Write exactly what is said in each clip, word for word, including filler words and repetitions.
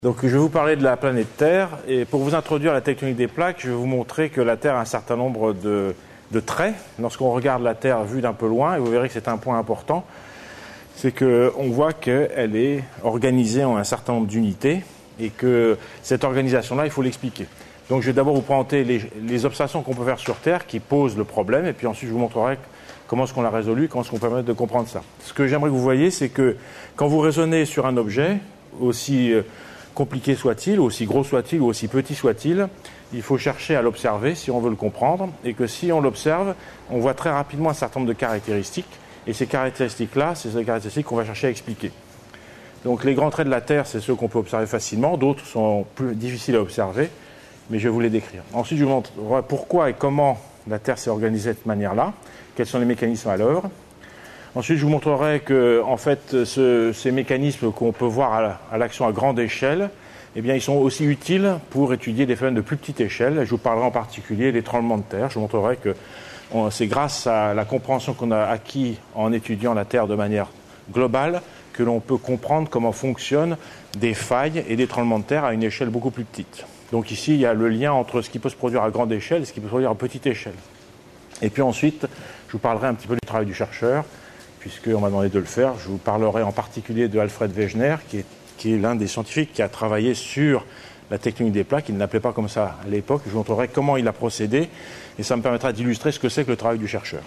Donc je vais vous parler de la planète Terre, et pour vous introduire à la tectonique des plaques, je vais vous montrer que la Terre a un certain nombre de, de traits. Lorsqu'on regarde la Terre vue d'un peu loin, et vous verrez que c'est un point important, c'est qu'on voit qu'elle est organisée en un certain nombre d'unités, et que cette organisation-là, il faut l'expliquer. Donc je vais d'abord vous présenter les, les observations qu'on peut faire sur Terre qui posent le problème, et puis ensuite je vous montrerai comment est-ce qu'on l'a résolu, comment est-ce qu'on peut permettre de comprendre ça. Ce que j'aimerais que vous voyez, c'est que quand vous raisonnez sur un objet, aussi compliqué soit-il, aussi gros soit-il, ou aussi petit soit-il, il faut chercher à l'observer si on veut le comprendre, et que si on l'observe, on voit très rapidement un certain nombre de caractéristiques, et ces caractéristiques-là, c'est ces caractéristiques qu'on va chercher à expliquer. Donc les grands traits de la Terre, c'est ceux qu'on peut observer facilement, d'autres sont plus difficiles à observer, mais je vais vous les décrire. Ensuite, je vous montrerai pourquoi et comment la Terre s'est organisée de cette manière-là, quels sont les mécanismes à l'œuvre. Ensuite, je vous montrerai que, en fait, ce, ces mécanismes qu'on peut voir à, à l'action à grande échelle, eh bien, ils sont aussi utiles pour étudier des phénomènes de plus petite échelle. Je vous parlerai en particulier des tremblements de terre. Je vous montrerai que on, c'est grâce à la compréhension qu'on a acquis en étudiant la Terre de manière globale que l'on peut comprendre comment fonctionnent des failles et des tremblements de terre à une échelle beaucoup plus petite. Donc ici, il y a le lien entre ce qui peut se produire à grande échelle et ce qui peut se produire à petite échelle. Et puis ensuite, je vous parlerai un petit peu du travail du chercheur, puisqu'on m'a demandé de le faire. Je vous parlerai en particulier de Alfred Wegener, qui est, qui est l'un des scientifiques qui a travaillé sur la tectonique des plaques. Il ne l'appelait pas comme ça à l'époque. Je vous montrerai comment il a procédé, et ça me permettra d'illustrer ce que c'est que le travail du chercheur.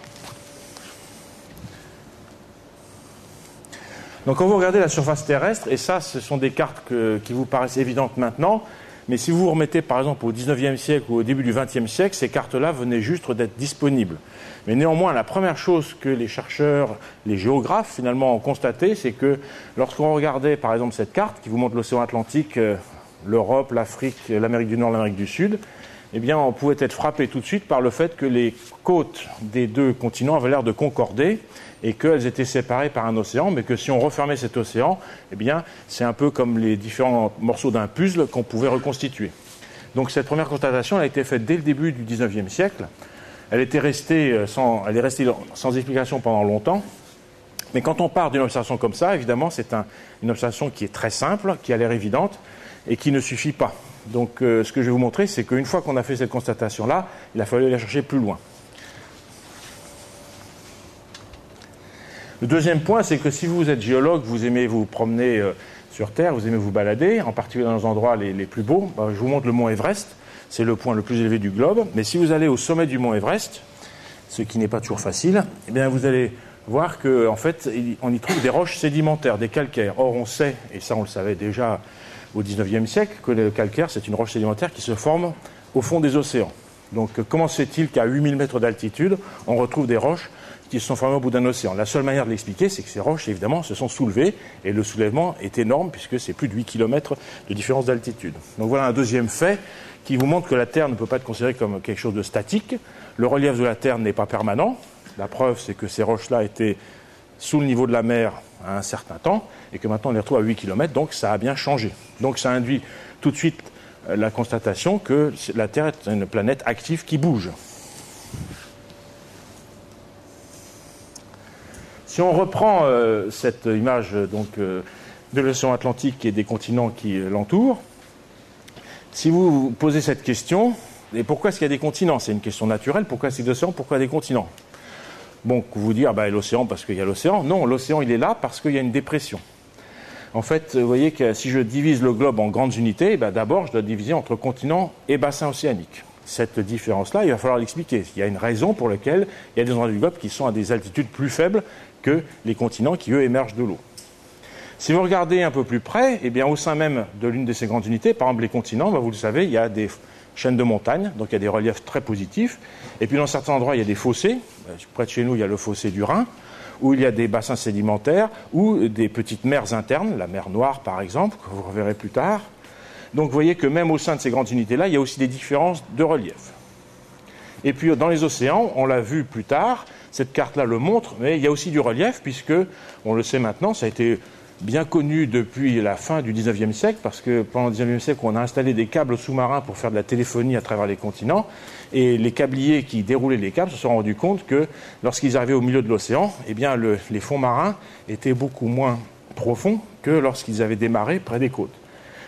Donc quand vous regardez la surface terrestre, et ça, ce sont des cartes que, qui vous paraissent évidentes maintenant, mais si vous vous remettez par exemple au dix-neuvième siècle ou au début du vingtième siècle, ces cartes-là venaient juste d'être disponibles. Mais néanmoins, la première chose que les chercheurs, les géographes finalement ont constaté, c'est que lorsqu'on regardait par exemple cette carte qui vous montre l'océan Atlantique, euh, l'Europe, l'Afrique, l'Amérique du Nord, l'Amérique du Sud, eh bien on pouvait être frappé tout de suite par le fait que les côtes des deux continents avaient l'air de concorder et qu'elles étaient séparées par un océan, mais que si on refermait cet océan, eh bien c'est un peu comme les différents morceaux d'un puzzle qu'on pouvait reconstituer. Donc cette première constatation a été faite dès le début du dix-neuvième siècle. Elle était restée sans, elle est restée sans explication pendant longtemps. Mais quand on part d'une observation comme ça, évidemment, c'est un, une observation qui est très simple, qui a l'air évidente, et qui ne suffit pas. Donc euh, ce que je vais vous montrer, c'est qu'une fois qu'on a fait cette constatation-là, il a fallu aller chercher plus loin. Le deuxième point, c'est que si vous êtes géologue, vous aimez vous promener euh, sur Terre, vous aimez vous balader, en particulier dans les endroits les, les plus beaux, ben, je vous montre le mont Everest. C'est le point le plus élevé du globe. Mais si vous allez au sommet du mont Everest, ce qui n'est pas toujours facile, eh bien vous allez voir qu'en fait, on y trouve des roches sédimentaires, des calcaires. Or, on sait, et ça on le savait déjà au dix-neuvième siècle, que le calcaire, c'est une roche sédimentaire qui se forme au fond des océans. Donc, comment se fait-il qu'à huit mille mètres d'altitude, on retrouve des roches qui se sont formées au bout d'un océan? La seule manière de l'expliquer, c'est que ces roches, évidemment, se sont soulevées, et le soulèvement est énorme, puisque c'est plus de huit kilomètres de différence d'altitude. Donc voilà un deuxième fait qui vous montre que la Terre ne peut pas être considérée comme quelque chose de statique. Le relief de la Terre n'est pas permanent. La preuve, c'est que ces roches-là étaient sous le niveau de la mer à un certain temps, et que maintenant on les retrouve à huit kilomètres, donc ça a bien changé. Donc ça induit tout de suite la constatation que la Terre est une planète active qui bouge. Si on reprend euh, cette image donc, euh, de l'océan Atlantique et des continents qui euh, l'entourent, si vous vous posez cette question, et pourquoi est-ce qu'il y a des continents? C'est une question naturelle, pourquoi est-ce qu'il y a des océans, pourquoi il y a des continents? Bon, vous dire, ah ben, l'océan parce qu'il y a l'océan. Non, l'océan il est là parce qu'il y a une dépression. En fait, vous voyez que si je divise le globe en grandes unités, ben, d'abord je dois diviser entre continents et bassins océaniques. Cette différence-là, il va falloir l'expliquer. Il y a une raison pour laquelle il y a des endroits du globe qui sont à des altitudes plus faibles que les continents qui, eux, émergent de l'eau. Si vous regardez un peu plus près, eh bien, au sein même de l'une de ces grandes unités, par exemple les continents, ben, vous le savez, il y a des chaînes de montagnes, donc il y a des reliefs très positifs. Et puis dans certains endroits, il y a des fossés. Près de chez nous, il y a le fossé du Rhin, où il y a des bassins sédimentaires, ou des petites mers internes, la mer Noire par exemple, que vous reverrez plus tard. Donc vous voyez que même au sein de ces grandes unités-là, il y a aussi des différences de relief. Et puis dans les océans, on l'a vu plus tard, cette carte-là le montre, mais il y a aussi du relief, puisque, on le sait maintenant, ça a été bien connu depuis la fin du dix-neuvième siècle, parce que pendant le dix-neuvième siècle, on a installé des câbles sous-marins pour faire de la téléphonie à travers les continents, et les câbliers qui déroulaient les câbles se sont rendus compte que lorsqu'ils arrivaient au milieu de l'océan, eh bien le, les fonds marins étaient beaucoup moins profonds que lorsqu'ils avaient démarré près des côtes.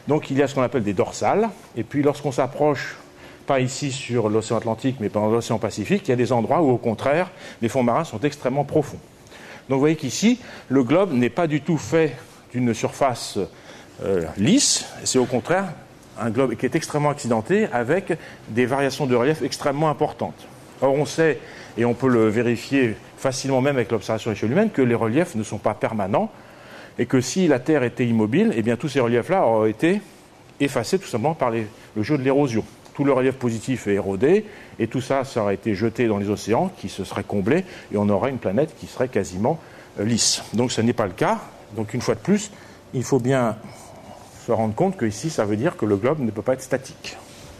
Donc il y a ce qu'on appelle des dorsales, et puis lorsqu'on s'approche, pas ici sur l'océan Atlantique, mais dans l'océan Pacifique, il y a des endroits où, au contraire, les fonds marins sont extrêmement profonds. Donc vous voyez qu'ici, le globe n'est pas du tout fait d'une surface euh, lisse, c'est au contraire un globe qui est extrêmement accidenté, avec des variations de relief extrêmement importantes. Or on sait, et on peut le vérifier facilement même avec l'observation à l'échelle humaine, que les reliefs ne sont pas permanents, et que si la Terre était immobile, eh bien tous ces reliefs-là auraient été effacés tout simplement par les, le jeu de l'érosion. Tout le relief positif est érodé, et tout ça, ça aurait été jeté dans les océans, qui se seraient comblés, et on aurait une planète qui serait quasiment euh, lisse. Donc ce n'est pas le cas. Donc une fois de plus, il faut bien se rendre compte que ici, ça veut dire que le globe ne peut pas être statique.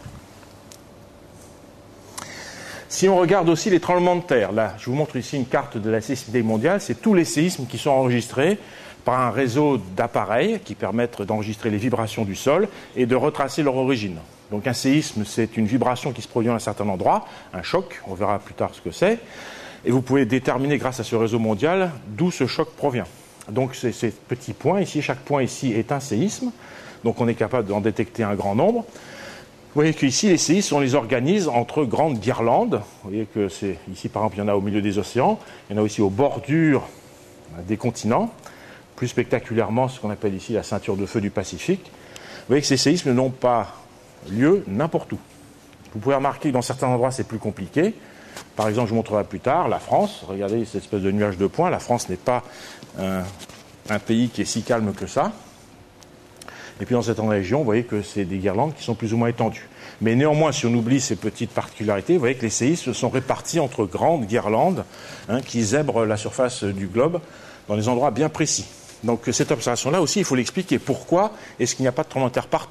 Si on regarde aussi les tremblements de terre, là, je vous montre ici une carte de la sismicité mondiale, c'est tous les séismes qui sont enregistrés par un réseau d'appareils qui permettent d'enregistrer les vibrations du sol et de retracer leur origine. Donc un séisme, c'est une vibration qui se produit à un certain endroit, un choc, on verra plus tard ce que c'est, et vous pouvez déterminer grâce à ce réseau mondial d'où ce choc provient. Donc c'est ces petits points ici, chaque point ici est un séisme, donc on est capable d'en détecter un grand nombre. Vous voyez qu'ici, les séismes, on les organise entre grandes guirlandes. Vous voyez que c'est ici, par exemple, il y en a au milieu des océans, il y en a aussi aux bordures des continents, plus spectaculairement ce qu'on appelle ici la ceinture de feu du Pacifique. Vous voyez que ces séismes n'ont pas lieu n'importe où. Vous pouvez remarquer que dans certains endroits, c'est plus compliqué. Par exemple, je vous montrerai plus tard, la France, regardez cette espèce de nuage de points, la France n'est pas un, un pays qui est si calme que ça. Et puis dans cette région, vous voyez que c'est des guirlandes qui sont plus ou moins étendues. Mais néanmoins, si on oublie ces petites particularités, vous voyez que les séismes sont répartis entre grandes guirlandes hein, qui zèbrent la surface du globe dans des endroits bien précis. Donc cette observation-là aussi, il faut l'expliquer. Pourquoi est-ce qu'il n'y a pas de tremblement de terre partout ?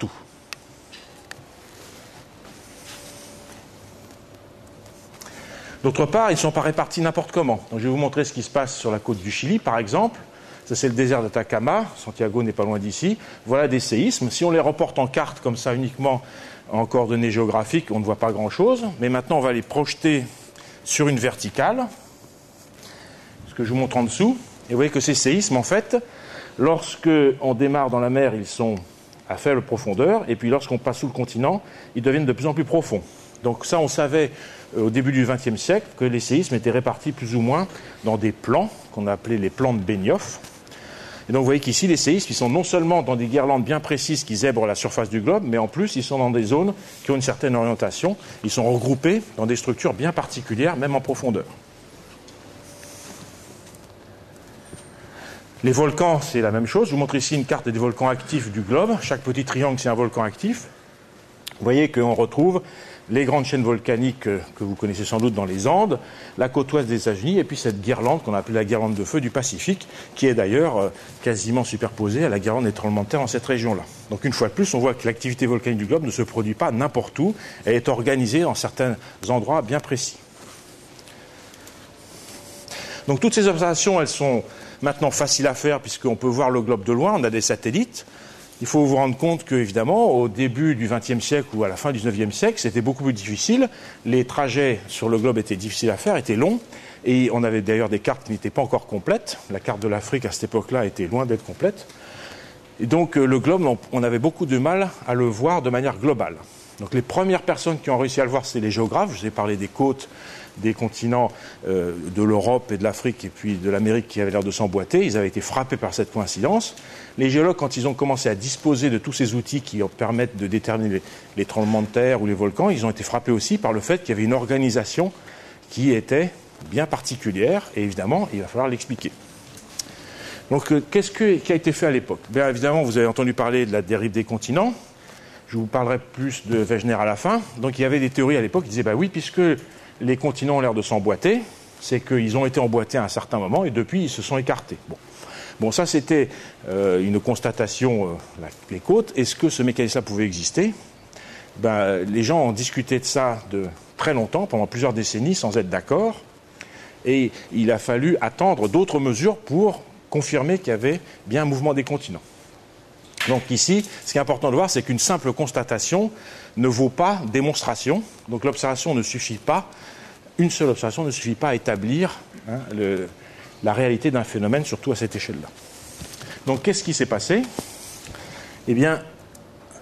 D'autre part, ils ne sont pas répartis n'importe comment. Donc, je vais vous montrer ce qui se passe sur la côte du Chili, par exemple. Ça, c'est le désert d'Atacama. Santiago n'est pas loin d'ici. Voilà des séismes. Si on les reporte en carte comme ça, uniquement en coordonnées géographiques, on ne voit pas grand-chose. Mais maintenant, on va les projeter sur une verticale. Ce que je vous montre en dessous. Et vous voyez que ces séismes, en fait, lorsqu'on démarre dans la mer, ils sont à faible profondeur. Et puis, lorsqu'on passe sous le continent, ils deviennent de plus en plus profonds. Donc ça, on savait euh, au début du vingtième siècle que les séismes étaient répartis plus ou moins dans des plans, qu'on appelait les plans de Benioff. Et donc vous voyez qu'ici, les séismes, ils sont non seulement dans des guirlandes bien précises qui zèbrent la surface du globe, mais en plus, ils sont dans des zones qui ont une certaine orientation. Ils sont regroupés dans des structures bien particulières, même en profondeur. Les volcans, c'est la même chose. Je vous montre ici une carte des volcans actifs du globe. Chaque petit triangle, c'est un volcan actif. Vous voyez qu'on retrouve les grandes chaînes volcaniques que vous connaissez sans doute dans les Andes, la côte ouest des États-Unis, et puis cette guirlande qu'on appelle la guirlande de feu du Pacifique, qui est d'ailleurs quasiment superposée à la guirlande des tremblements de terre dans cette région-là. Donc une fois de plus, on voit que l'activité volcanique du globe ne se produit pas n'importe où, elle est organisée dans certains endroits bien précis. Donc toutes ces observations, elles sont maintenant faciles à faire puisqu'on peut voir le globe de loin, on a des satellites. Il faut vous rendre compte que, évidemment, au début du vingtième siècle ou à la fin du dix-neuvième siècle, c'était beaucoup plus difficile. Les trajets sur le globe étaient difficiles à faire, étaient longs. Et on avait d'ailleurs des cartes qui n'étaient pas encore complètes. La carte de l'Afrique, à cette époque-là, était loin d'être complète. Et donc, le globe, on avait beaucoup de mal à le voir de manière globale. Donc, les premières personnes qui ont réussi à le voir, c'est les géographes. Je vous ai parlé des côtes, des continents euh, de l'Europe et de l'Afrique et puis de l'Amérique qui avaient l'air de s'emboîter. Ils avaient été frappés par cette coïncidence. Les géologues, quand ils ont commencé à disposer de tous ces outils qui permettent de déterminer les, les tremblements de terre ou les volcans, ils ont été frappés aussi par le fait qu'il y avait une organisation qui était bien particulière. Et évidemment, il va falloir l'expliquer. Donc, euh, qu'est-ce que, qui a été fait à l'époque ? Bien évidemment, vous avez entendu parler de la dérive des continents. Je vous parlerai plus de Wegener à la fin. Donc, il y avait des théories à l'époque qui disaient, bah oui, puisque les continents ont l'air de s'emboîter, c'est qu'ils ont été emboîtés à un certain moment et depuis, ils se sont écartés. Bon. Bon, ça, c'était euh, une constatation, euh, la, les côtes. Est-ce que ce mécanisme-là pouvait exister ? Ben, les gens ont discuté de ça de très longtemps, pendant plusieurs décennies, sans être d'accord. Et il a fallu attendre d'autres mesures pour confirmer qu'il y avait bien un mouvement des continents. Donc ici, ce qui est important de voir, c'est qu'une simple constatation ne vaut pas démonstration. Donc l'observation ne suffit pas, une seule observation ne suffit pas à établir hein, le... la réalité d'un phénomène, surtout à cette échelle-là. Donc, qu'est-ce qui s'est passé ? Eh bien,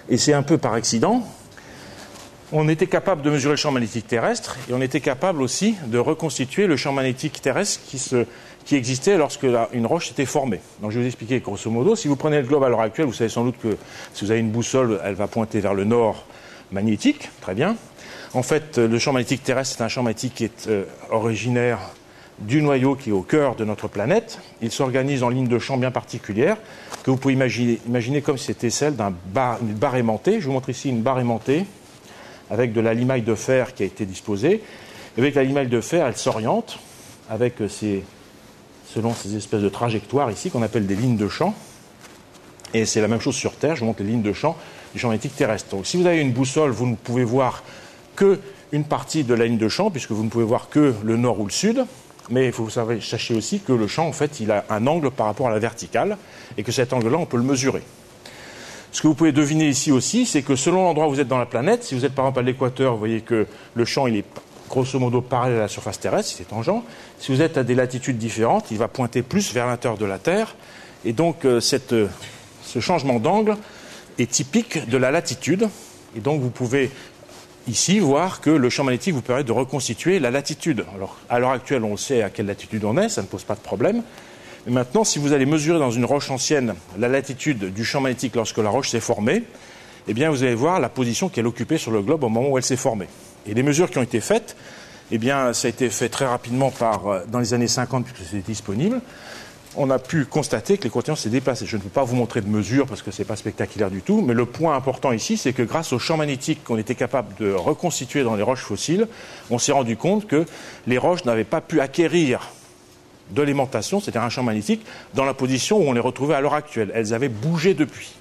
et c'est un peu par accident, on était capable de mesurer le champ magnétique terrestre et on était capable aussi de reconstituer le champ magnétique terrestre qui, se, qui existait lorsque la, une roche s'était formée. Donc je vais vous expliquer grosso modo. Si vous prenez le globe à l'heure actuelle, vous savez sans doute que si vous avez une boussole, elle va pointer vers le nord magnétique. Très bien. En fait, le champ magnétique terrestre, c'est un champ magnétique qui est euh, originaire du noyau qui est au cœur de notre planète. Il s'organise en lignes de champ bien particulières que vous pouvez imaginer, imaginer comme si c'était celle d'une bar, barre aimantée. Je vous montre ici une barre aimantée avec de la limaille de fer qui a été disposée. Et avec la limaille de fer, elle s'oriente avec ces, selon ces espèces de trajectoires ici qu'on appelle des lignes de champ. Et c'est la même chose sur Terre. Je vous montre les lignes de champ du champ magnétique terrestre. Donc si vous avez une boussole, vous ne pouvez voir qu'une partie de la ligne de champ, puisque vous ne pouvez voir que le nord ou le sud. Mais il faut que vous sachiez aussi que le champ, en fait, il a un angle par rapport à la verticale, et que cet angle-là, on peut le mesurer. Ce que vous pouvez deviner ici aussi, c'est que selon l'endroit où vous êtes dans la planète, si vous êtes par exemple à l'équateur, vous voyez que le champ il est grosso modo parallèle à la surface terrestre, c'est tangent. Si vous êtes à des latitudes différentes, il va pointer plus vers l'intérieur de la Terre. Et donc cette, ce changement d'angle est typique de la latitude. Et donc vous pouvez ici voir que le champ magnétique vous permet de reconstituer la latitude. Alors à l'heure actuelle, on sait à quelle latitude on est, ça ne pose pas de problème. Et maintenant, si vous allez mesurer dans une roche ancienne la latitude du champ magnétique lorsque la roche s'est formée, eh bien, vous allez voir la position qu'elle occupait sur le globe au moment où elle s'est formée. Et les mesures qui ont été faites, eh bien, ça a été fait très rapidement par, dans les années cinquante, puisque c'était disponible. On a pu constater que les continents s'est déplacés. Je ne peux pas vous montrer de mesures parce que ce n'est pas spectaculaire du tout, mais le point important ici, c'est que grâce au champ magnétique qu'on était capable de reconstituer dans les roches fossiles, on s'est rendu compte que les roches n'avaient pas pu acquérir de l'aimantation, c'est-à-dire un champ magnétique, dans la position où on les retrouvait à l'heure actuelle. Elles avaient bougé depuis.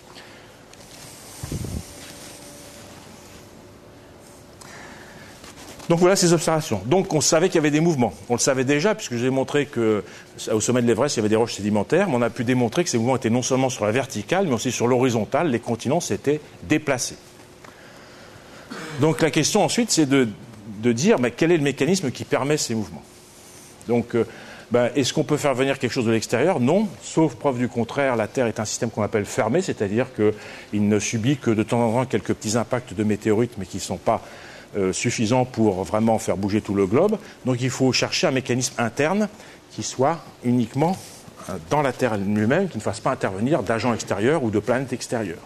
Donc voilà ces observations. Donc on savait qu'il y avait des mouvements. On le savait déjà, puisque je vous ai montré qu'au sommet de l'Everest, il y avait des roches sédimentaires, mais on a pu démontrer que ces mouvements étaient non seulement sur la verticale, mais aussi sur l'horizontale. Les continents s'étaient déplacés. Donc la question ensuite, c'est de, de dire mais quel est le mécanisme qui permet ces mouvements. Donc euh, ben, est-ce qu'on peut faire venir quelque chose de l'extérieur? Non, sauf preuve du contraire, la Terre est un système qu'on appelle fermé, c'est-à-dire qu'il ne subit que de temps en temps quelques petits impacts de météorites, mais qui ne sont pas euh, suffisants pour vraiment faire bouger tout le globe. Donc il faut chercher un mécanisme interne qui soit uniquement euh, dans la Terre elle-même, qui ne fasse pas intervenir d'agents extérieurs ou de planètes extérieures.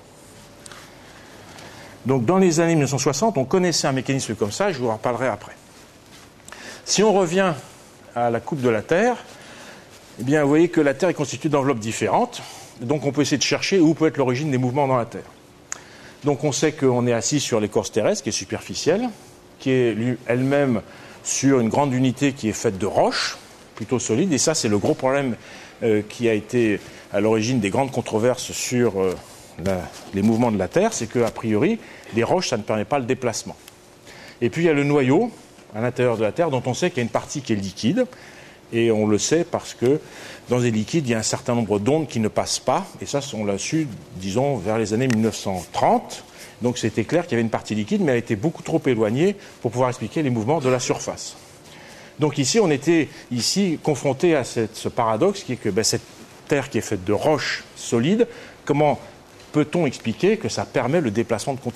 Donc dans les années mille neuf cent soixante, on connaissait un mécanisme comme ça, et je vous en reparlerai après. Si on revient à la coupe de la Terre, eh bien, vous voyez que la Terre est constituée d'enveloppes différentes. Donc, on peut essayer de chercher où peut être l'origine des mouvements dans la Terre. Donc, on sait qu'on est assis sur l'écorce terrestre, qui est superficielle, qui est elle-même sur une grande unité qui est faite de roches, plutôt solides. Et ça, c'est le gros problème euh, qui a été à l'origine des grandes controverses sur euh, la, les mouvements de la Terre. C'est qu'a priori, les roches, ça ne permet pas le déplacement. Et puis, il y a le noyau à l'intérieur de la Terre, dont on sait qu'il y a une partie qui est liquide, et on le sait parce que dans les liquides, il y a un certain nombre d'ondes qui ne passent pas, et ça, on l'a su, disons, vers les années mille neuf cent trente, donc c'était clair qu'il y avait une partie liquide, mais elle était beaucoup trop éloignée pour pouvoir expliquer les mouvements de la surface. Donc ici, on était ici confronté à cette, ce paradoxe, qui est que ben, cette Terre qui est faite de roches solides, comment peut-on expliquer que ça permet le déplacement de continents ?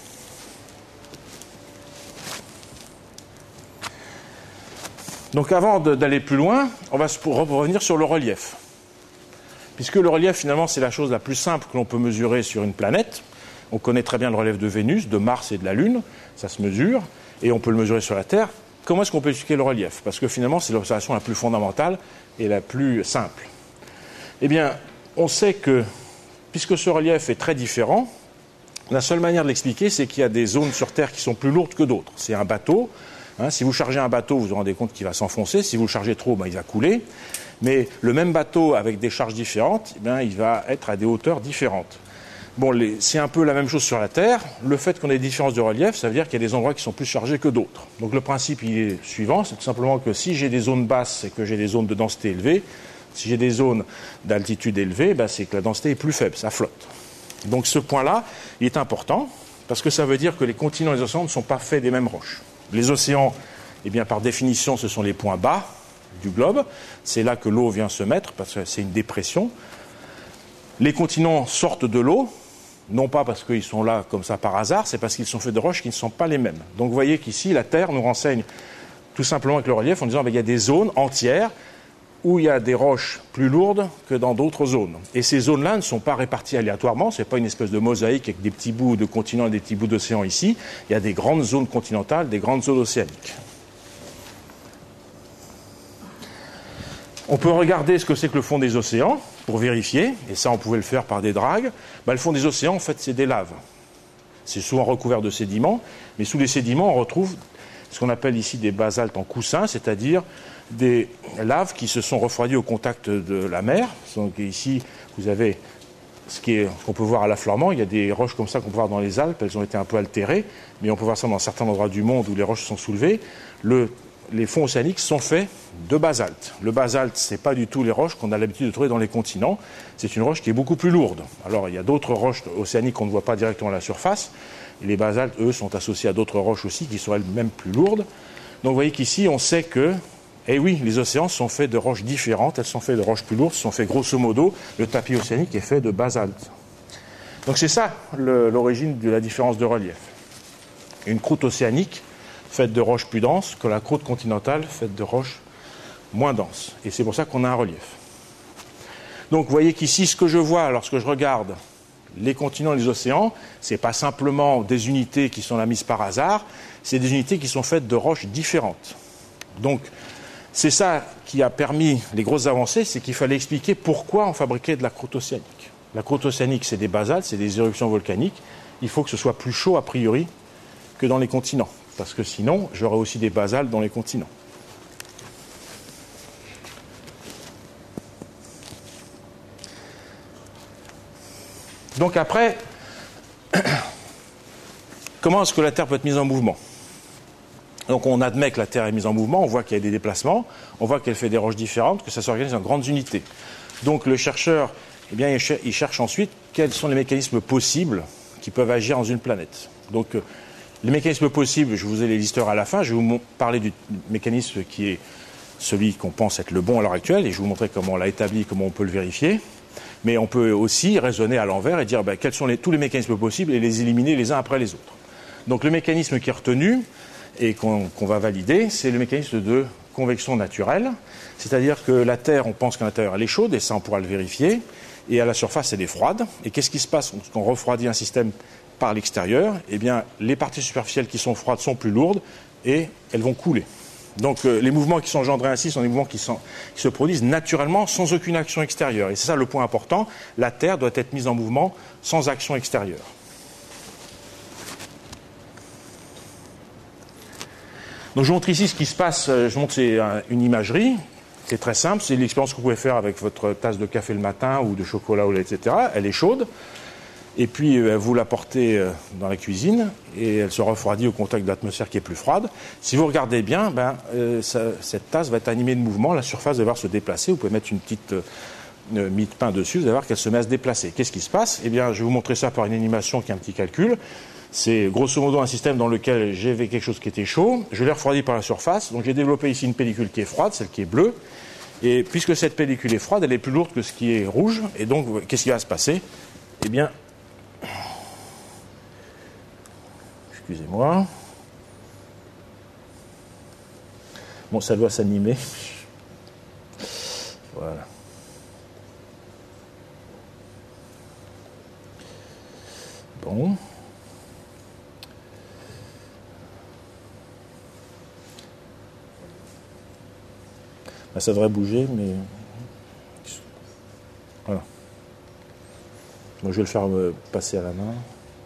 Donc avant d'aller plus loin, on va revenir sur le relief. Puisque le relief, finalement, c'est la chose la plus simple que l'on peut mesurer sur une planète. On connaît très bien le relief de Vénus, de Mars et de la Lune. Ça se mesure. Et on peut le mesurer sur la Terre. Comment est-ce qu'on peut expliquer le relief? Parce que finalement, c'est l'observation la plus fondamentale et la plus simple. Eh bien, on sait que, puisque ce relief est très différent, la seule manière de l'expliquer, c'est qu'il y a des zones sur Terre qui sont plus lourdes que d'autres. C'est un bateau. Hein, si vous chargez un bateau, vous vous rendez compte qu'il va s'enfoncer. Si vous le chargez trop, ben, il va couler. Mais le même bateau avec des charges différentes, eh bien, il va être à des hauteurs différentes. Bon, les, c'est un peu la même chose sur la Terre. Le fait qu'on ait des différences de relief, ça veut dire qu'il y a des endroits qui sont plus chargés que d'autres. Donc le principe il est suivant, c'est tout simplement que si j'ai des zones basses et que j'ai des zones de densité élevée, si j'ai des zones d'altitude élevée, ben, c'est que la densité est plus faible, ça flotte. Donc ce point-là, il est important, parce que ça veut dire que les continents et les océans ne sont pas faits des mêmes roches. Les océans, eh bien, par définition, ce sont les points bas du globe. C'est là que l'eau vient se mettre, parce que c'est une dépression. Les continents sortent de l'eau, non pas parce qu'ils sont là comme ça par hasard, c'est parce qu'ils sont faits de roches qui ne sont pas les mêmes. Donc vous voyez qu'ici, la Terre nous renseigne tout simplement avec le relief en disant qu'il y a des zones entières où il y a des roches plus lourdes que dans d'autres zones. Et ces zones-là ne sont pas réparties aléatoirement, ce n'est pas une espèce de mosaïque avec des petits bouts de continents et des petits bouts d'océan ici. Il y a des grandes zones continentales, des grandes zones océaniques. On peut regarder ce que c'est que le fond des océans pour vérifier, et ça on pouvait le faire par des dragues. Ben, le fond des océans, en fait, c'est des laves. C'est souvent recouvert de sédiments, mais sous les sédiments, on retrouve ce qu'on appelle ici des basaltes en coussin, c'est-à-dire des laves qui se sont refroidies au contact de la mer. Donc ici, vous avez ce qui est, qu'on peut voir à l'affleurement. Il y a des roches comme ça qu'on peut voir dans les Alpes. Elles ont été un peu altérées, mais on peut voir ça dans certains endroits du monde où les roches sont soulevées. Le, les fonds océaniques sont faits de basalte. Le basalte, ce n'est pas du tout les roches qu'on a l'habitude de trouver dans les continents. C'est une roche qui est beaucoup plus lourde. Alors, il y a d'autres roches océaniques qu'on ne voit pas directement à la surface. Et les basaltes, eux, sont associés à d'autres roches aussi qui sont elles-mêmes plus lourdes. Donc, vous voyez qu'ici, on sait que, eh oui, les océans sont faits de roches différentes. Elles sont faites de roches plus lourdes. Elles sont faites, grosso modo, le tapis océanique est fait de basalte. Donc, c'est ça le, l'origine de la différence de relief. Une croûte océanique faite de roches plus denses que la croûte continentale faite de roches moins denses. Et c'est pour ça qu'on a un relief. Donc, vous voyez qu'ici, ce que je vois lorsque je regarde les continents et les océans, ce n'est pas simplement des unités qui sont là mises par hasard, c'est des unités qui sont faites de roches différentes. Donc, c'est ça qui a permis les grosses avancées, c'est qu'il fallait expliquer pourquoi on fabriquait de la croûte océanique. La croûte océanique, c'est des basaltes, c'est des éruptions volcaniques. Il faut que ce soit plus chaud, a priori, que dans les continents. Parce que sinon, j'aurais aussi des basaltes dans les continents. Donc après, comment est-ce que la Terre peut être mise en mouvement? Donc on admet que la Terre est mise en mouvement, on voit qu'il y a des déplacements, on voit qu'elle fait des roches différentes, que ça s'organise en grandes unités. Donc le chercheur, eh bien, il cherche ensuite quels sont les mécanismes possibles qui peuvent agir dans une planète. Donc les mécanismes possibles, je vous ai les listeurs à la fin, je vais vous parler du mécanisme qui est celui qu'on pense être le bon à l'heure actuelle, et je vais vous montrer comment on l'a établi, comment on peut le vérifier. Mais on peut aussi raisonner à l'envers et dire ben, quels sont les, tous les mécanismes possibles et les éliminer les uns après les autres. Donc le mécanisme qui est retenu et qu'on, qu'on va valider, c'est le mécanisme de convection naturelle. C'est-à-dire que la Terre, on pense qu'à l'intérieur elle est chaude, et ça on pourra le vérifier, et à la surface elle est froide. Et qu'est-ce qui se passe quand on refroidit un système par l'extérieur? Eh bien, les parties superficielles qui sont froides sont plus lourdes et elles vont couler. Donc euh, les mouvements qui sont engendrés ainsi sont des mouvements qui, sont, qui se produisent naturellement sans aucune action extérieure. Et c'est ça le point important, la Terre doit être mise en mouvement sans action extérieure. Donc je montre ici ce qui se passe, je montre c'est une imagerie, c'est très simple, c'est l'expérience que vous pouvez faire avec votre tasse de café le matin ou de chocolat, et cetera. Elle est chaude. Et puis vous la portez dans la cuisine et elle se refroidit au contact de l'atmosphère qui est plus froide. Si vous regardez bien, ben, euh, ça, cette tasse va être animée de mouvement, la surface va devoir se déplacer. Vous pouvez mettre une petite euh, mie de pain dessus, vous allez voir qu'elle se met à se déplacer. Qu'est-ce qui se passe? Eh bien, je vais vous montrer ça par une animation qui est un petit calcul. C'est grosso modo un système dans lequel j'avais quelque chose qui était chaud, je l'ai refroidi par la surface, donc j'ai développé ici une pellicule qui est froide, celle qui est bleue. Et puisque cette pellicule est froide, elle est plus lourde que ce qui est rouge. Et donc, qu'est-ce qui va se passer? Eh bien, excusez-moi. Bon, ça doit s'animer. Voilà. Bon. Ben, ça devrait bouger, mais... Voilà. Moi, je vais le faire passer à la main.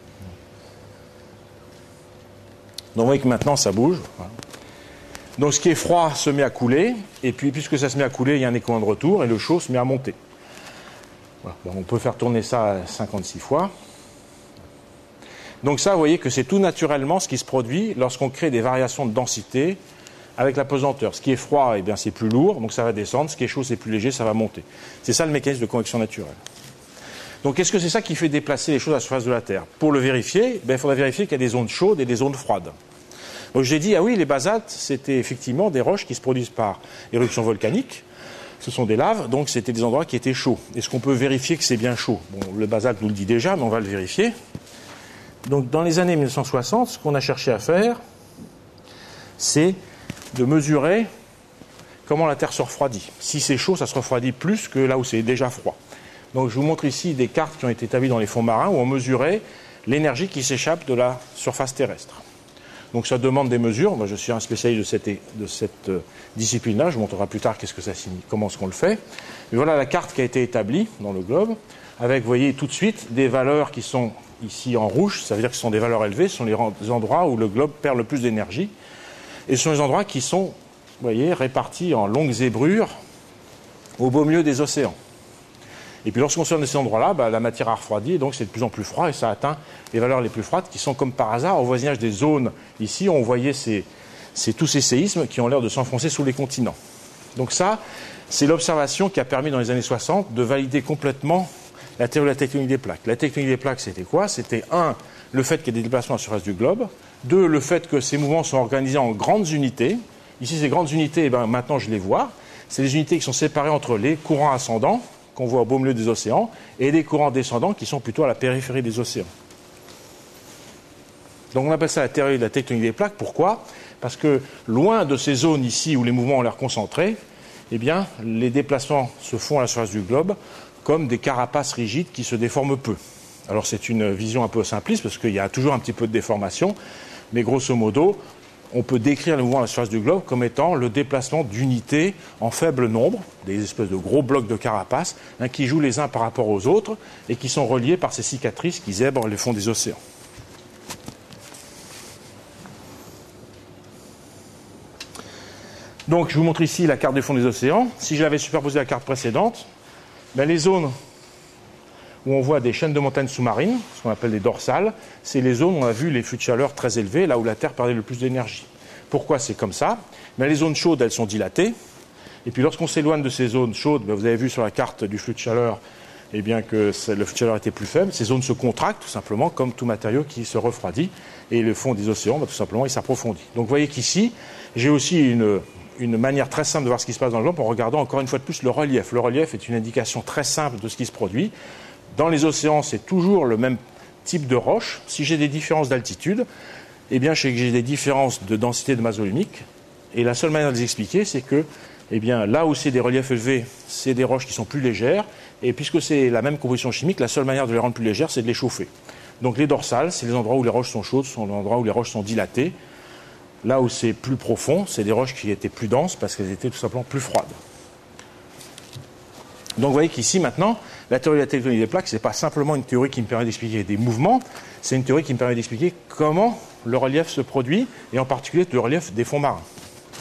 Donc vous voyez que maintenant ça bouge. Voilà. Donc ce qui est froid se met à couler, et puis puisque ça se met à couler, il y a un écoulement de retour, et le chaud se met à monter. Voilà. Donc, on peut faire tourner ça cinquante-six fois. Donc ça, vous voyez que c'est tout naturellement ce qui se produit lorsqu'on crée des variations de densité avec la pesanteur. Ce qui est froid, eh bien, c'est plus lourd, donc ça va descendre. Ce qui est chaud, c'est plus léger, ça va monter. C'est ça le mécanisme de convection naturelle. Donc, est-ce que c'est ça qui fait déplacer les choses à la surface de la Terre? Pour le vérifier, ben, il faudra vérifier qu'il y a des zones chaudes et des zones froides. Donc, j'ai dit, ah oui, les basaltes, c'était effectivement des roches qui se produisent par éruption volcanique. ce sont des laves, donc c'était des endroits qui étaient chauds. Est-ce qu'on peut vérifier que c'est bien chaud? Bon, le basalte nous le dit déjà, mais on va le vérifier. Donc dans les années mille neuf cent soixante, ce qu'on a cherché à faire, c'est de mesurer comment la Terre se refroidit. Si c'est chaud, ça se refroidit plus que là où c'est déjà froid. Donc je vous montre ici des cartes qui ont été établies dans les fonds marins où on mesurait l'énergie qui s'échappe de la surface terrestre. Donc ça demande des mesures. Moi, je suis un spécialiste de cette, de cette euh, discipline-là. Je vous montrerai plus tard qu'est-ce que ça signifie, comment est-ce qu'on le fait. Mais voilà la carte qui a été établie dans le globe, avec, vous voyez, tout de suite, des valeurs qui sont ici en rouge. Ça veut dire que ce sont des valeurs élevées. Ce sont les endroits où le globe perd le plus d'énergie. Et ce sont les endroits qui sont, vous voyez, répartis en longues zébrures au beau milieu des océans. Et puis lorsqu'on sort de ces endroits-là, bah, la matière a refroidi, et donc c'est de plus en plus froid, et ça atteint les valeurs les plus froides, qui sont comme par hasard au voisinage des zones. Ici, on voyait ces, ces, tous ces séismes qui ont l'air de s'enfoncer sous les continents. Donc ça, c'est l'observation qui a permis dans les années soixante de valider complètement la théorie de la tectonique des plaques. La tectonique des plaques, c'était quoi? C'était un, le fait qu'il y ait des déplacements à la surface du globe. Deux, le fait que ces mouvements sont organisés en grandes unités. Ici, ces grandes unités, eh ben, maintenant je les vois. C'est les unités qui sont séparées entre les courants ascendants, qu'on voit au beau milieu des océans, et des courants descendants qui sont plutôt à la périphérie des océans. Donc on appelle ça la théorie de la tectonique des plaques. Pourquoi? Parce que loin de ces zones ici où les mouvements ont l'air concentrés, eh bien, les déplacements se font à la surface du globe comme des carapaces rigides qui se déforment peu. Alors c'est une vision un peu simpliste parce qu'il y a toujours un petit peu de déformation, mais grosso modo, on peut décrire le mouvement à la surface du globe comme étant le déplacement d'unités en faible nombre, des espèces de gros blocs de carapace, hein, qui jouent les uns par rapport aux autres et qui sont reliés par ces cicatrices qui zèbrent les fonds des océans. Donc je vous montre ici la carte du fond des océans. Si je l'avais superposé à la carte précédente, ben, les zones où on voit des chaînes de montagnes sous-marines, ce qu'on appelle des dorsales, c'est les zones où on a vu les flux de chaleur très élevés, là où la Terre perdait le plus d'énergie. Pourquoi c'est comme ça? Ben, les zones chaudes, elles sont dilatées. Et puis lorsqu'on s'éloigne de ces zones chaudes, ben, vous avez vu sur la carte du flux de chaleur eh bien, que le flux de chaleur était plus faible. Ces zones se contractent tout simplement comme tout matériau qui se refroidit. Et le fond des océans, ben, tout simplement, il s'approfondit. Donc vous voyez qu'ici, j'ai aussi une, une manière très simple de voir ce qui se passe dans le globe en regardant encore une fois de plus le relief. Le relief est une indication très simple de ce qui se produit. Dans les océans, c'est toujours le même type de roche. Si j'ai des différences d'altitude, eh bien, je sais que j'ai des différences de densité de masse volumique. Et la seule manière de les expliquer, c'est que eh bien, là où c'est des reliefs élevés, c'est des roches qui sont plus légères. Et puisque c'est la même composition chimique, la seule manière de les rendre plus légères, c'est de les chauffer. Donc les dorsales, c'est les endroits où les roches sont chaudes, sont les endroits où les roches sont dilatées. Là où c'est plus profond, c'est des roches qui étaient plus denses parce qu'elles étaient tout simplement plus froides. Donc vous voyez qu'ici, maintenant, la théorie de la tectonique des plaques, ce n'est pas simplement une théorie qui me permet d'expliquer des mouvements, c'est une théorie qui me permet d'expliquer comment le relief se produit, et en particulier le relief des fonds marins.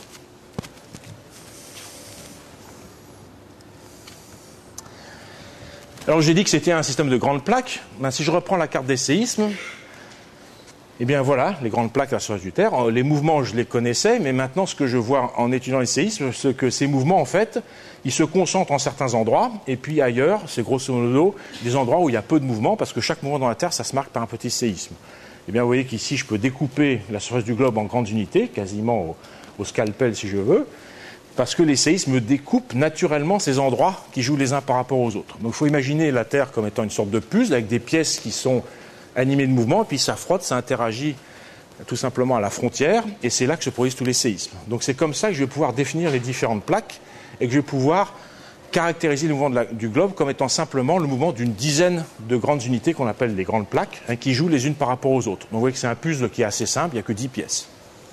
Alors j'ai dit que c'était un système de grandes plaques. Ben, si je reprends la carte des séismes, eh bien voilà, les grandes plaques à la surface du terre. Les mouvements, je les connaissais, mais maintenant, ce que je vois en étudiant les séismes, c'est que ces mouvements, en fait, ils se concentrent en certains endroits, et puis ailleurs, c'est grosso modo des endroits où il y a peu de mouvements, parce que chaque mouvement dans la Terre, ça se marque par un petit séisme. Eh bien, vous voyez qu'ici, je peux découper la surface du globe en grandes unités, quasiment au, au scalpel, si je veux, parce que les séismes découpent naturellement ces endroits qui jouent les uns par rapport aux autres. Donc, il faut imaginer la Terre comme étant une sorte de puzzle, avec des pièces qui sont animées de mouvements, et puis ça frotte, ça interagit tout simplement à la frontière, et c'est là que se produisent tous les séismes. Donc, c'est comme ça que je vais pouvoir définir les différentes plaques, et que je vais pouvoir caractériser le mouvement de la, du globe comme étant simplement le mouvement d'une dizaine de grandes unités qu'on appelle les grandes plaques, hein, qui jouent les unes par rapport aux autres. Donc vous voyez que c'est un puzzle qui est assez simple, il n'y a que dix pièces.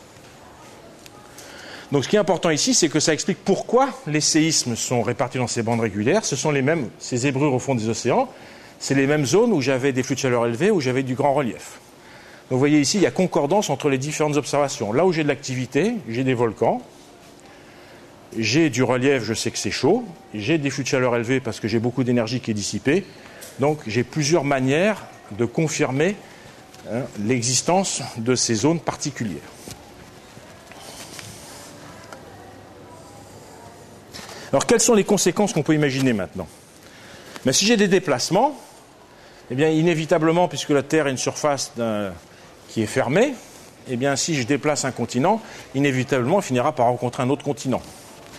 Donc ce qui est important ici, c'est que ça explique pourquoi les séismes sont répartis dans ces bandes régulières. Ce sont les mêmes, ces zébrures au fond des océans, c'est les mêmes zones où j'avais des flux de chaleur élevés, où j'avais du grand relief. Donc vous voyez ici, il y a concordance entre les différentes observations. Là où j'ai de l'activité, j'ai des volcans. J'ai du relief, je sais que c'est chaud. J'ai des flux de chaleur élevés parce que j'ai beaucoup d'énergie qui est dissipée. Donc j'ai plusieurs manières de confirmer hein, l'existence de ces zones particulières. Alors quelles sont les conséquences qu'on peut imaginer maintenant? Mais si j'ai des déplacements, eh bien inévitablement, puisque la Terre a une surface qui est fermée, eh bien si je déplace un continent, inévitablement, il finira par rencontrer un autre continent.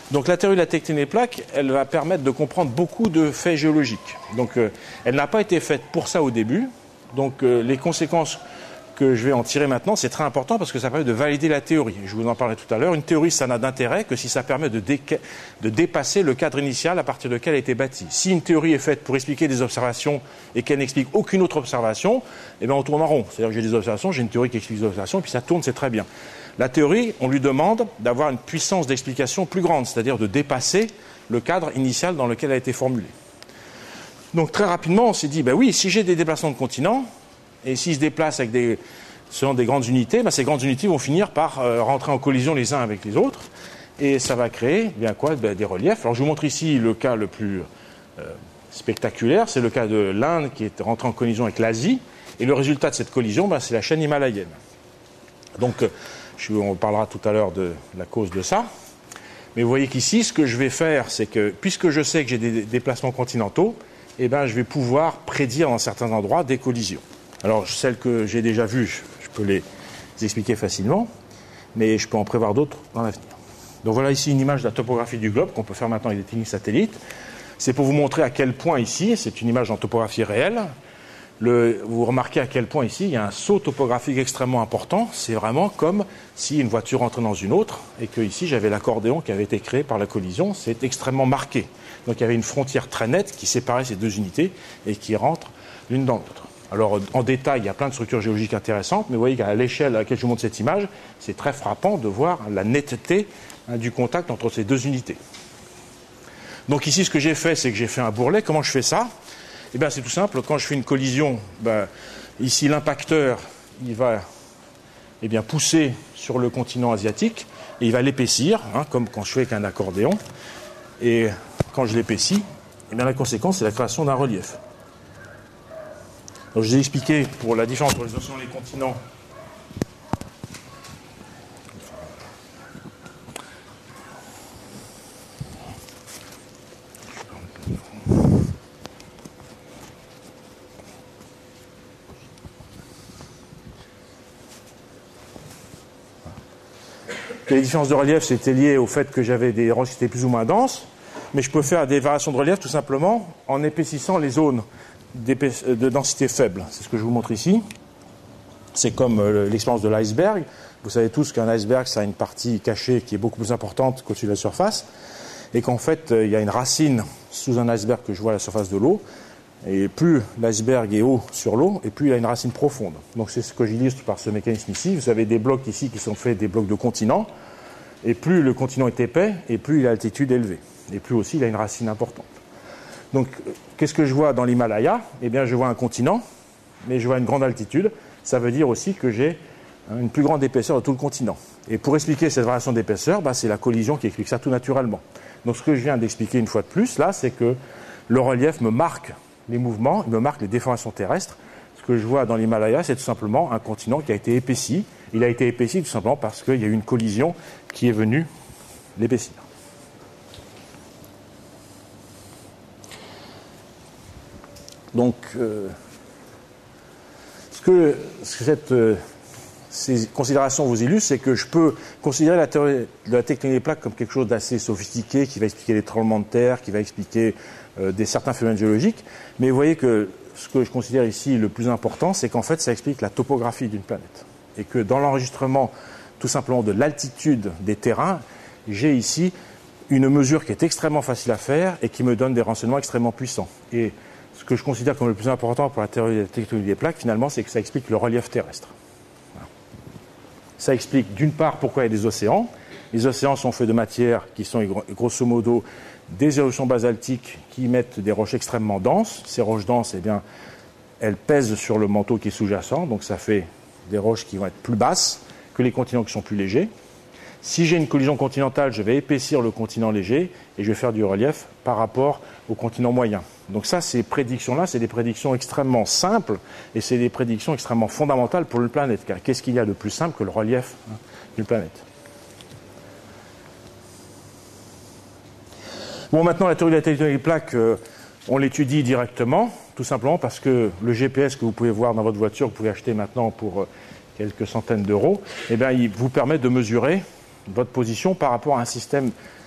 Donc la théorie de la tectonique des plaques, elle va permettre de comprendre beaucoup de faits géologiques. Donc euh, elle n'a pas été faite pour ça au début. Donc euh, les conséquences que je vais en tirer maintenant, c'est très important parce que ça permet de valider la théorie. Je vous en parlais tout à l'heure. Une théorie, ça n'a d'intérêt que si ça permet de, dé de dépasser le cadre initial à partir duquel elle a été bâtie. Si une théorie est faite pour expliquer des observations et qu'elle n'explique aucune autre observation, eh bien on tourne en rond. C'est-à-dire que j'ai des observations, j'ai une théorie qui explique des observations, et puis ça tourne, c'est très bien. La théorie, on lui demande d'avoir une puissance d'explication plus grande, c'est-à-dire de dépasser le cadre initial dans lequel elle a été formulée. Donc très rapidement, on s'est dit, ben oui, si j'ai des déplacements de continents, et s'ils se déplacent avec des, selon des grandes unités, ben ces grandes unités vont finir par euh, rentrer en collision les uns avec les autres. Et ça va créer bien quoi, ben, des reliefs. Alors je vous montre ici le cas le plus euh, spectaculaire. C'est le cas de l'Inde qui est rentrée en collision avec l'Asie. Et le résultat de cette collision, ben, c'est la chaîne himalayenne. Donc je, on parlera tout à l'heure de la cause de ça. Mais vous voyez qu'ici, ce que je vais faire, c'est que puisque je sais que j'ai des déplacements continentaux, eh ben, je vais pouvoir prédire dans certains endroits des collisions. Alors, celles que j'ai déjà vues, je peux les expliquer facilement, mais je peux en prévoir d'autres dans l'avenir. Donc voilà ici une image de la topographie du globe qu'on peut faire maintenant avec des techniques satellites. C'est pour vous montrer à quel point ici, c'est une image en topographie réelle, le, vous remarquez à quel point ici, il y a un saut topographique extrêmement important. C'est vraiment comme si une voiture entrait dans une autre et que ici, j'avais l'accordéon qui avait été créé par la collision. C'est extrêmement marqué. Donc il y avait une frontière très nette qui séparait ces deux unités et qui rentrent l'une dans l'autre. Alors, en détail, il y a plein de structures géologiques intéressantes, mais vous voyez qu'à l'échelle à laquelle je vous montre cette image, c'est très frappant de voir la netteté hein, du contact entre ces deux unités. Donc ici, ce que j'ai fait, c'est que j'ai fait un bourrelet. Comment je fais ça? Eh bien, c'est tout simple. Quand je fais une collision, ben, ici, l'impacteur, il va eh bien, pousser sur le continent asiatique et il va l'épaissir, hein, comme quand je fais avec un accordéon. Et quand je l'épaissis, eh bien, la conséquence, c'est la création d'un relief. Donc, je vous ai expliqué pour la différence entre les océans et les continents. Les différences de relief, c'était lié au fait que j'avais des roches qui étaient plus ou moins denses, mais je peux faire des variations de relief tout simplement en épaississant les zones de densité faible. C'est ce que je vous montre ici. C'est comme euh, l'expérience de l'iceberg. Vous savez tous qu'un iceberg, ça a une partie cachée qui est beaucoup plus importante qu'au-dessus de la surface, et qu'en fait, euh, il y a une racine sous un iceberg que je vois à la surface de l'eau, et plus l'iceberg est haut sur l'eau, et plus il a une racine profonde. Donc c'est ce que j'illustre par ce mécanisme ici. Vous avez des blocs ici qui sont faits des blocs de continents, et plus le continent est épais, et plus il a l'altitude élevée, et plus aussi il a une racine importante. Donc, qu'est-ce que je vois dans l'Himalaya? Eh bien, je vois un continent, mais je vois une grande altitude. Ça veut dire aussi que j'ai une plus grande épaisseur de tout le continent. Et pour expliquer cette variation d'épaisseur, bah, c'est la collision qui explique ça tout naturellement. Donc, ce que je viens d'expliquer une fois de plus, là, c'est que le relief me marque les mouvements, il me marque les déformations terrestres. Ce que je vois dans l'Himalaya, c'est tout simplement un continent qui a été épaissi. Il a été épaissi tout simplement parce qu'il y a eu une collision qui est venue l'épaissir. Donc, euh, ce que, ce que cette, euh, ces considérations vous illustrent, c'est que je peux considérer la théorie de la tectonique des plaques comme quelque chose d'assez sophistiqué, qui va expliquer les tremblements de terre, qui va expliquer euh, des, certains phénomènes géologiques. Mais vous voyez que ce que je considère ici le plus important, c'est qu'en fait, ça explique la topographie d'une planète. Et que dans l'enregistrement, tout simplement, de l'altitude des terrains, j'ai ici une mesure qui est extrêmement facile à faire et qui me donne des renseignements extrêmement puissants. Et ce que je considère comme le plus important pour la théorie de la tectonique des plaques, finalement, c'est que ça explique le relief terrestre. Voilà. Ça explique, d'une part, pourquoi il y a des océans. Les océans sont faits de matières qui sont, grosso modo, des éruptions basaltiques qui émettent des roches extrêmement denses. Ces roches denses, eh bien, elles pèsent sur le manteau qui est sous-jacent, donc ça fait des roches qui vont être plus basses que les continents qui sont plus légers. Si j'ai une collision continentale, je vais épaissir le continent léger et je vais faire du relief par rapport au continent moyen. Donc ça, ces prédictions-là, c'est des prédictions extrêmement simples et c'est des prédictions extrêmement fondamentales pour une planète. Car qu'est-ce qu'il y a de plus simple que le relief hein, d'une planète? Bon, maintenant, la théorie de la tectonique des plaques, euh, on l'étudie directement, tout simplement parce que le G P S que vous pouvez voir dans votre voiture, que vous pouvez acheter maintenant pour euh, quelques centaines d'euros, eh bien, il vous permet de mesurer votre position par rapport à un système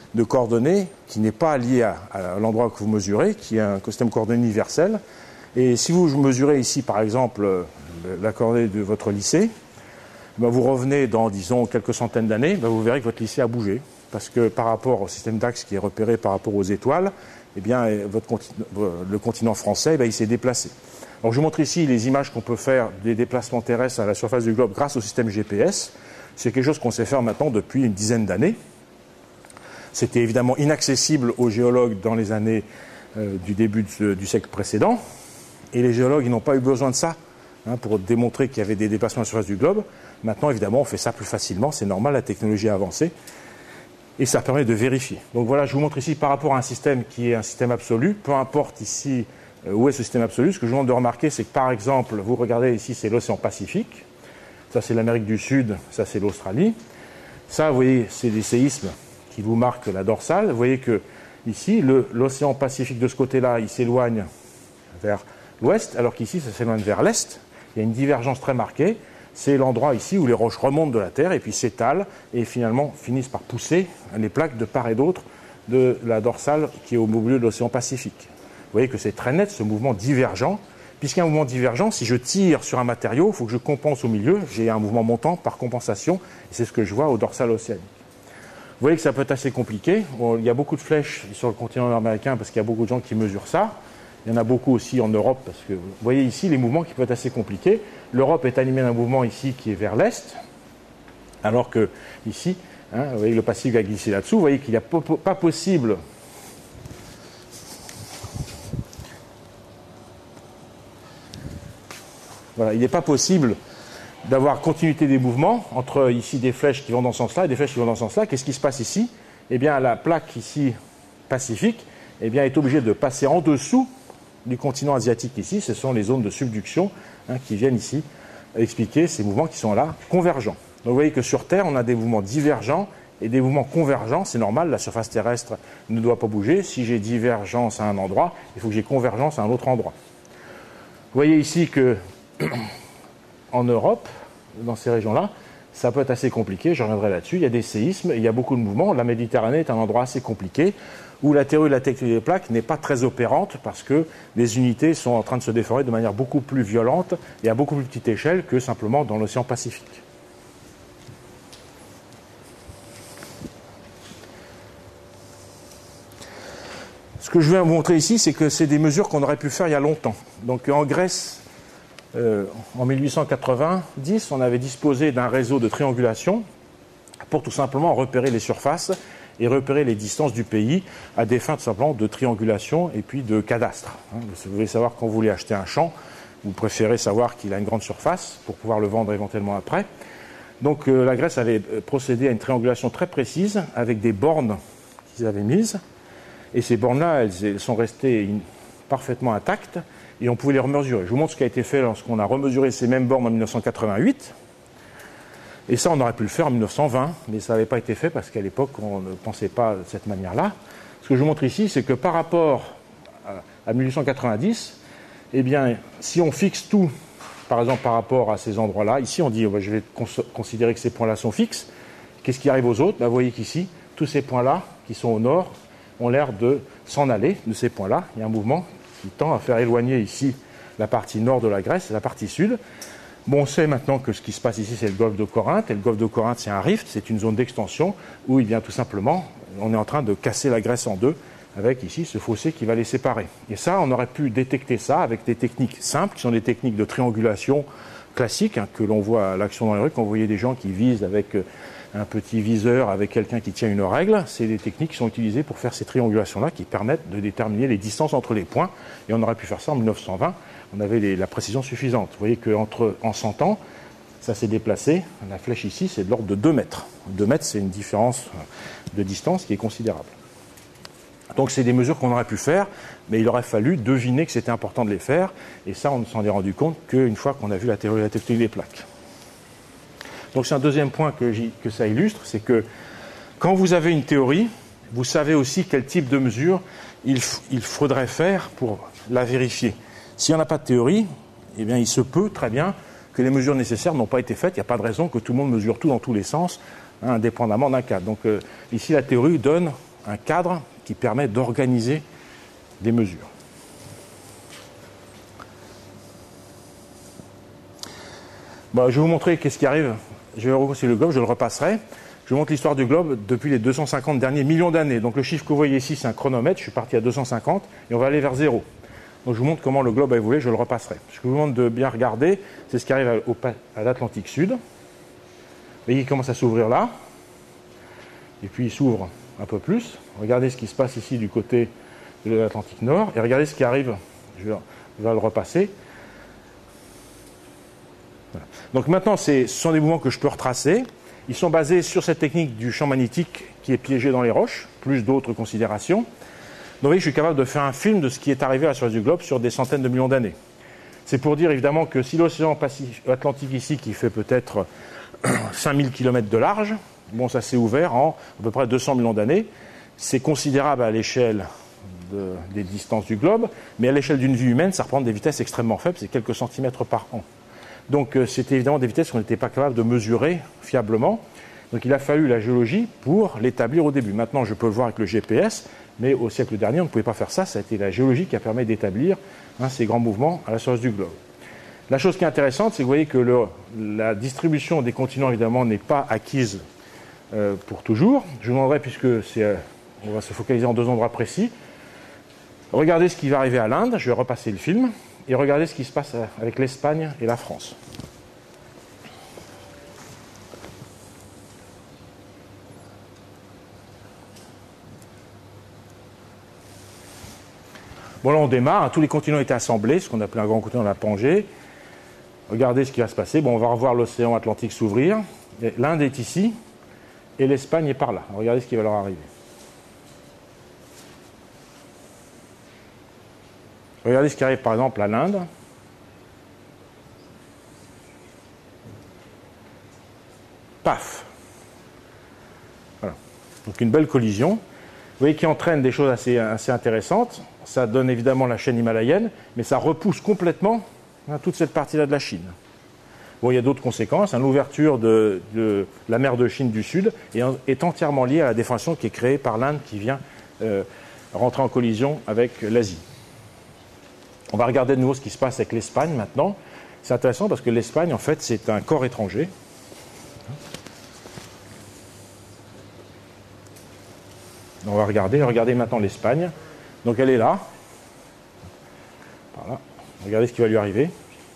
de coordonnées qui n'est pas lié à, à l'endroit que vous mesurez, qui est un système de coordonnées universel. Et si vous mesurez ici, par exemple, la coordonnée de votre lycée, ben vous revenez dans, disons, quelques centaines d'années, ben vous verrez que votre lycée a bougé. Parce que par rapport au système d'axe qui est repéré par rapport aux étoiles, eh bien, votre continent, le continent français, ben, il s'est déplacé. Alors, je vous montre ici les images qu'on peut faire des déplacements terrestres à la surface du globe grâce au système G P S. C'est quelque chose qu'on sait faire maintenant depuis une dizaine d'années. C'était évidemment inaccessible aux géologues dans les années euh, du début de, du siècle précédent. Et les géologues, ils n'ont pas eu besoin de ça hein, pour démontrer qu'il y avait des déplacements à la surface du globe. Maintenant, évidemment, on fait ça plus facilement. C'est normal, la technologie a avancé. Et ça permet de vérifier. Donc voilà, je vous montre ici par rapport à un système qui est un système absolu. Peu importe ici euh, où est ce système absolu. Ce que je vous demande de remarquer, c'est que par exemple, vous regardez ici, c'est l'océan Pacifique. Ça, c'est l'Amérique du Sud. Ça, c'est l'Australie. Ça, vous voyez, c'est des séismes qui vous marquent la dorsale. Vous voyez que ici, le, l'océan Pacifique de ce côté-là, il s'éloigne vers l'ouest, alors qu'ici, ça s'éloigne vers l'est. Il y a une divergence très marquée. C'est l'endroit ici où les roches remontent de la Terre et puis s'étalent et finalement finissent par pousser les plaques de part et d'autre de la dorsale qui est au milieu de l'océan Pacifique. Vous voyez que c'est très net ce mouvement divergent. Puisqu'il y a un mouvement divergent, si je tire sur un matériau, il faut que je compense au milieu. J'ai un mouvement montant par compensation et c'est ce que je vois au dorsal océanique. Vous voyez que ça peut être assez compliqué. Bon, il y a beaucoup de flèches sur le continent américain parce qu'il y a beaucoup de gens qui mesurent ça. Il y en a beaucoup aussi en Europe parce que vous voyez ici les mouvements qui peuvent être assez compliqués. L'Europe est animée d'un mouvement ici qui est vers l'est, alors que ici, hein, vous voyez le Pacifique a glissé là-dessous. Vous voyez qu'il n'est pas possible. Voilà, il n'est pas possible d'avoir continuité des mouvements entre ici des flèches qui vont dans ce sens-là et des flèches qui vont dans ce sens-là. Qu'est-ce qui se passe ici? Eh bien, la plaque ici Pacifique, eh bien, est obligée de passer en dessous du continent asiatique ici. Ce sont les zones de subduction hein, qui viennent ici expliquer ces mouvements qui sont là convergents. Donc vous voyez que sur Terre, on a des mouvements divergents et des mouvements convergents. C'est normal, la surface terrestre ne doit pas bouger. Si j'ai divergence à un endroit, il faut que j'ai convergence à un autre endroit. Vous voyez ici que en Europe, dans ces régions-là, ça peut être assez compliqué, je reviendrai là-dessus. Il y a des séismes, il y a beaucoup de mouvements. La Méditerranée est un endroit assez compliqué où la théorie de la tectonique des plaques n'est pas très opérante parce que les unités sont en train de se déformer de manière beaucoup plus violente et à beaucoup plus petite échelle que simplement dans l'océan Pacifique. Ce que je vais vous montrer ici, c'est que c'est des mesures qu'on aurait pu faire il y a longtemps. Donc en Grèce, euh, en mille huit cent quatre-vingt-dix, on avait disposé d'un réseau de triangulation pour tout simplement repérer les surfaces et repérer les distances du pays à des fins tout simplement de triangulation et puis de cadastre. Vous voulez savoir quand vous voulez acheter un champ, vous préférez savoir qu'il a une grande surface pour pouvoir le vendre éventuellement après. Donc euh, la Grèce avait procédé à une triangulation très précise avec des bornes qu'ils avaient mises. Et ces bornes-là, elles, elles sont restées in, parfaitement intactes et on pouvait les remesurer. Je vous montre ce qui a été fait lorsqu'on a remesuré ces mêmes bornes en mille neuf cent quatre-vingt-huit. Et ça, on aurait pu le faire en mille neuf cent vingt, mais ça n'avait pas été fait parce qu'à l'époque, on ne pensait pas de cette manière-là. Ce que je vous montre ici, c'est que par rapport à mille huit cent quatre-vingt-dix, eh bien, si on fixe tout, par exemple par rapport à ces endroits-là, ici on dit, oh, ben, je vais cons- considérer que ces points-là sont fixes. Qu'est-ce qui arrive aux autres? Ben, vous voyez qu'ici, tous ces points-là, qui sont au nord, ont l'air de s'en aller de ces points-là. Il y a un mouvement qui tend à faire éloigner ici la partie nord de la Grèce et la partie sud. Bon, on sait maintenant que ce qui se passe ici, c'est le golfe de Corinthe. Et le golfe de Corinthe, c'est un rift, c'est une zone d'extension où, eh bien, tout simplement, on est en train de casser la Grèce en deux avec ici ce fossé qui va les séparer. Et ça, on aurait pu détecter ça avec des techniques simples, qui sont des techniques de triangulation classiques, hein, que l'on voit à l'action dans les rues, quand vous voyez des gens qui visent avec un petit viseur, avec quelqu'un qui tient une règle. C'est des techniques qui sont utilisées pour faire ces triangulations-là, qui permettent de déterminer les distances entre les points. Et on aurait pu faire ça en mille neuf cent vingt. On avait les, la précision suffisante. Vous voyez qu'en cent ans, ça s'est déplacé. La flèche ici, c'est de l'ordre de deux mètres. deux mètres, c'est une différence de distance qui est considérable. Donc, c'est des mesures qu'on aurait pu faire, mais il aurait fallu deviner que c'était important de les faire. Et ça, on ne s'en est rendu compte qu'une fois qu'on a vu la théorie de la tectonique des plaques. Donc, c'est un deuxième point que, que ça illustre, c'est que quand vous avez une théorie, vous savez aussi quel type de mesure il, il faudrait faire pour la vérifier. S'il n'y en a pas de théorie, eh bien, il se peut très bien que les mesures nécessaires n'ont pas été faites. Il n'y a pas de raison que tout le monde mesure tout dans tous les sens, hein, indépendamment d'un cas. Donc, euh, ici, la théorie donne un cadre qui permet d'organiser des mesures. Bon, je vais vous montrer qu'est-ce qui arrive. Je vais reconstruire le globe, je le repasserai. Je vous montre l'histoire du globe depuis les deux cent cinquante derniers millions d'années. Donc le chiffre que vous voyez ici, c'est un chronomètre. Je suis parti à deux cent cinquante et on va aller vers zéro. Donc je vous montre comment le globe a évolué, je le repasserai. Ce que je vous demande de bien regarder, c'est ce qui arrive à, à l'Atlantique Sud. Vous voyez, il commence à s'ouvrir là. Et puis il s'ouvre un peu plus. Regardez ce qui se passe ici du côté de l'Atlantique Nord. Et regardez ce qui arrive. Je vais, je vais le repasser. Voilà. Donc maintenant, ce sont des mouvements que je peux retracer. Ils sont basés sur cette technique du champ magnétique qui est piégé dans les roches, plus d'autres considérations. Donc vous voyez, je suis capable de faire un film de ce qui est arrivé à la surface du globe sur des centaines de millions d'années. C'est pour dire évidemment que si l'océan Atlantique ici, qui fait peut-être cinq mille kilomètres de large, bon, ça s'est ouvert en à peu près deux cents millions d'années, c'est considérable à l'échelle de, des distances du globe, mais à l'échelle d'une vie humaine, ça représente des vitesses extrêmement faibles, c'est quelques centimètres par an. Donc euh, c'était évidemment des vitesses qu'on n'était pas capable de mesurer fiablement. Donc il a fallu la géologie pour l'établir au début. Maintenant, je peux le voir avec le G P S, mais au siècle dernier, on ne pouvait pas faire ça. Ça a été la géologie qui a permis d'établir hein, ces grands mouvements à la surface du globe. La chose qui est intéressante, c'est que vous voyez que le, la distribution des continents, évidemment, n'est pas acquise euh, pour toujours. Je vous demanderai, puisque c'est, euh, on va se focaliser en deux endroits précis, regardez ce qui va arriver à l'Inde. Je vais repasser le film. Et regardez ce qui se passe avec l'Espagne et la France. Bon, là, on démarre. Tous les continents étaient assemblés, ce qu'on appelait un grand continent de la Pangée. Regardez ce qui va se passer. Bon, on va revoir l'océan Atlantique s'ouvrir. L'Inde est ici et l'Espagne est par là. Regardez ce qui va leur arriver. Regardez ce qui arrive par exemple à l'Inde. Paf. Voilà. Donc une belle collision. Vous voyez qui entraîne des choses assez, assez intéressantes. Ça donne évidemment la chaîne himalayenne, mais ça repousse complètement hein, toute cette partie-là de la Chine. Bon, il y a d'autres conséquences. Hein, l'ouverture de, de la mer de Chine du Sud est, est entièrement liée à la déformation qui est créée par l'Inde qui vient euh, rentrer en collision avec l'Asie. On va regarder de nouveau ce qui se passe avec l'Espagne maintenant. C'est intéressant parce que l'Espagne, en fait, c'est un corps étranger. On va regarder, regardez maintenant l'Espagne. Donc elle est là. Voilà. Regardez ce qui va lui arriver.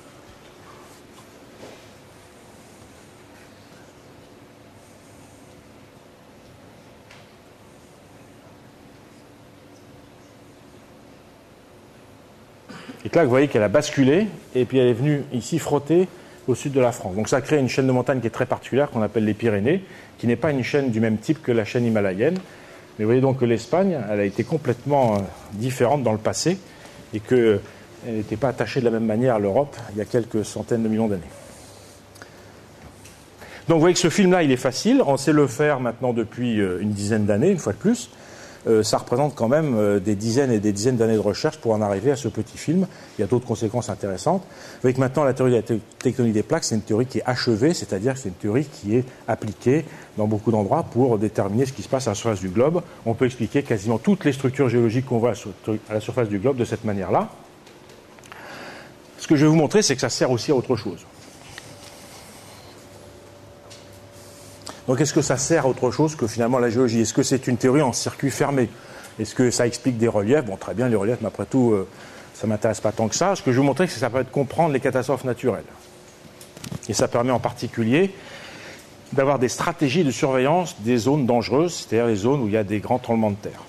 Et là, vous voyez qu'elle a basculé, et puis elle est venue ici frotter au sud de la France. Donc ça crée une chaîne de montagne qui est très particulière, qu'on appelle les Pyrénées, qui n'est pas une chaîne du même type que la chaîne himalayenne. Mais vous voyez donc que l'Espagne, elle a été complètement euh, différente dans le passé, et qu'elle n'était pas attachée de la même manière à l'Europe il y a quelques centaines de millions d'années. Donc vous voyez que ce film-là, il est facile, on sait le faire maintenant depuis euh, une dizaine d'années, une fois de plus. Euh, ça représente quand même euh, des dizaines et des dizaines d'années de recherche pour en arriver à ce petit film. Il y a d'autres conséquences intéressantes. Vous voyez que maintenant, la théorie de la tectonique des plaques, c'est une théorie qui est achevée, c'est-à-dire que c'est une théorie qui est appliquée dans beaucoup d'endroits pour déterminer ce qui se passe à la surface du globe. On peut expliquer quasiment toutes les structures géologiques qu'on voit à la surface du globe de cette manière-là. Ce que je vais vous montrer, c'est que ça sert aussi à autre chose. Donc est-ce que ça sert à autre chose que finalement la géologie? Est-ce que c'est une théorie en circuit fermé? Est-ce que ça explique des reliefs? Bon, très bien, les reliefs, mais après tout, euh, ça ne m'intéresse pas tant que ça. Ce que je vais vous montrer, c'est que ça permet de comprendre les catastrophes naturelles. Et ça permet en particulier d'avoir des stratégies de surveillance des zones dangereuses, c'est-à-dire les zones où il y a des grands tremblements de terre.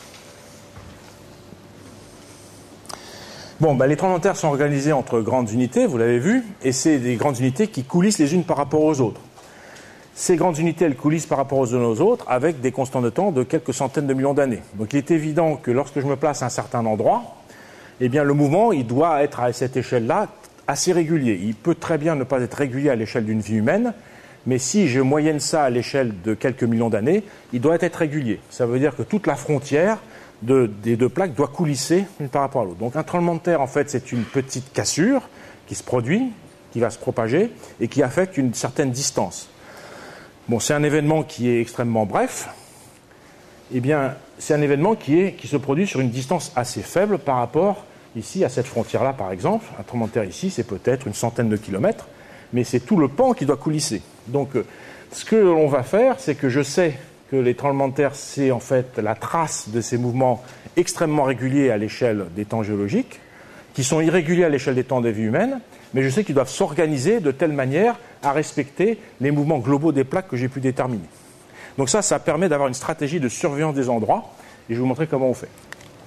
Bon, bah, les tremblements de terre sont organisés entre grandes unités, vous l'avez vu, et c'est des grandes unités qui coulissent les unes par rapport aux autres. Ces grandes unités, elles coulissent par rapport aux unes aux autres avec des constants de temps de quelques centaines de millions d'années. Donc il est évident que lorsque je me place à un certain endroit, eh bien le mouvement, il doit être à cette échelle-là assez régulier. Il peut très bien ne pas être régulier à l'échelle d'une vie humaine, mais si je moyenne ça à l'échelle de quelques millions d'années, il doit être régulier. Ça veut dire que toute la frontière de, des deux plaques doit coulisser une par rapport à l'autre. Donc un tremblement de terre, en fait, c'est une petite cassure qui se produit, qui va se propager et qui affecte une certaine distance. Bon, c'est un événement qui est extrêmement bref eh bien, c'est un événement qui, est, qui se produit sur une distance assez faible par rapport, ici, à cette frontière-là, par exemple. Un tremblement de terre ici, c'est peut-être une centaine de kilomètres, mais c'est tout le pan qui doit coulisser. Donc, ce que l'on va faire, c'est que je sais que les tremblements de terre, c'est en fait la trace de ces mouvements extrêmement réguliers à l'échelle des temps géologiques, qui sont irréguliers à l'échelle des temps de vie humaine, mais je sais qu'ils doivent s'organiser de telle manière à respecter les mouvements globaux des plaques que j'ai pu déterminer. Donc ça, ça permet d'avoir une stratégie de surveillance des endroits, et je vais vous montrer comment on fait.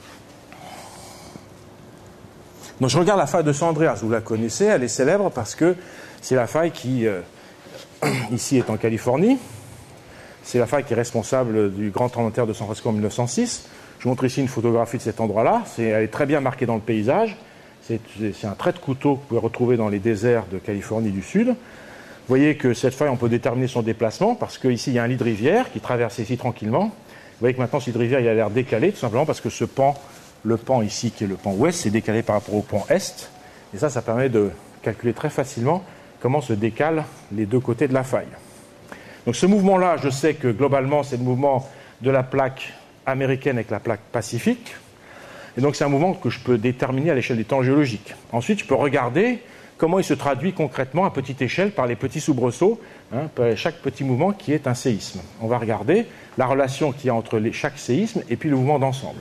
Donc je regarde la faille de San Andreas, vous la connaissez, elle est célèbre parce que c'est la faille qui, euh, ici, est en Californie. C'est la faille qui est responsable du grand tremblement de terre de San Francisco en mille neuf cent six. Je vous montre ici une photographie de cet endroit-là. C'est, elle est très bien marquée dans le paysage. C'est, c'est un trait de couteau que vous pouvez retrouver dans les déserts de Californie du Sud. Vous voyez que cette faille, on peut déterminer son déplacement parce qu'ici, il y a un lit de rivière qui traverse ici tranquillement. Vous voyez que maintenant, ce lit de rivière, il a l'air décalé, tout simplement parce que ce pan, le pan ici, qui est le pan ouest, c'est décalé par rapport au pan est. Et ça, ça permet de calculer très facilement comment se décalent les deux côtés de la faille. Donc ce mouvement-là, je sais que globalement, c'est le mouvement de la plaque américaine avec la plaque pacifique. Et donc c'est un mouvement que je peux déterminer à l'échelle des temps géologiques. Ensuite, je peux regarder comment il se traduit concrètement à petite échelle par les petits soubresauts, hein, chaque petit mouvement qui est un séisme. On va regarder la relation qu'il y a entre les, chaque séisme et puis le mouvement d'ensemble.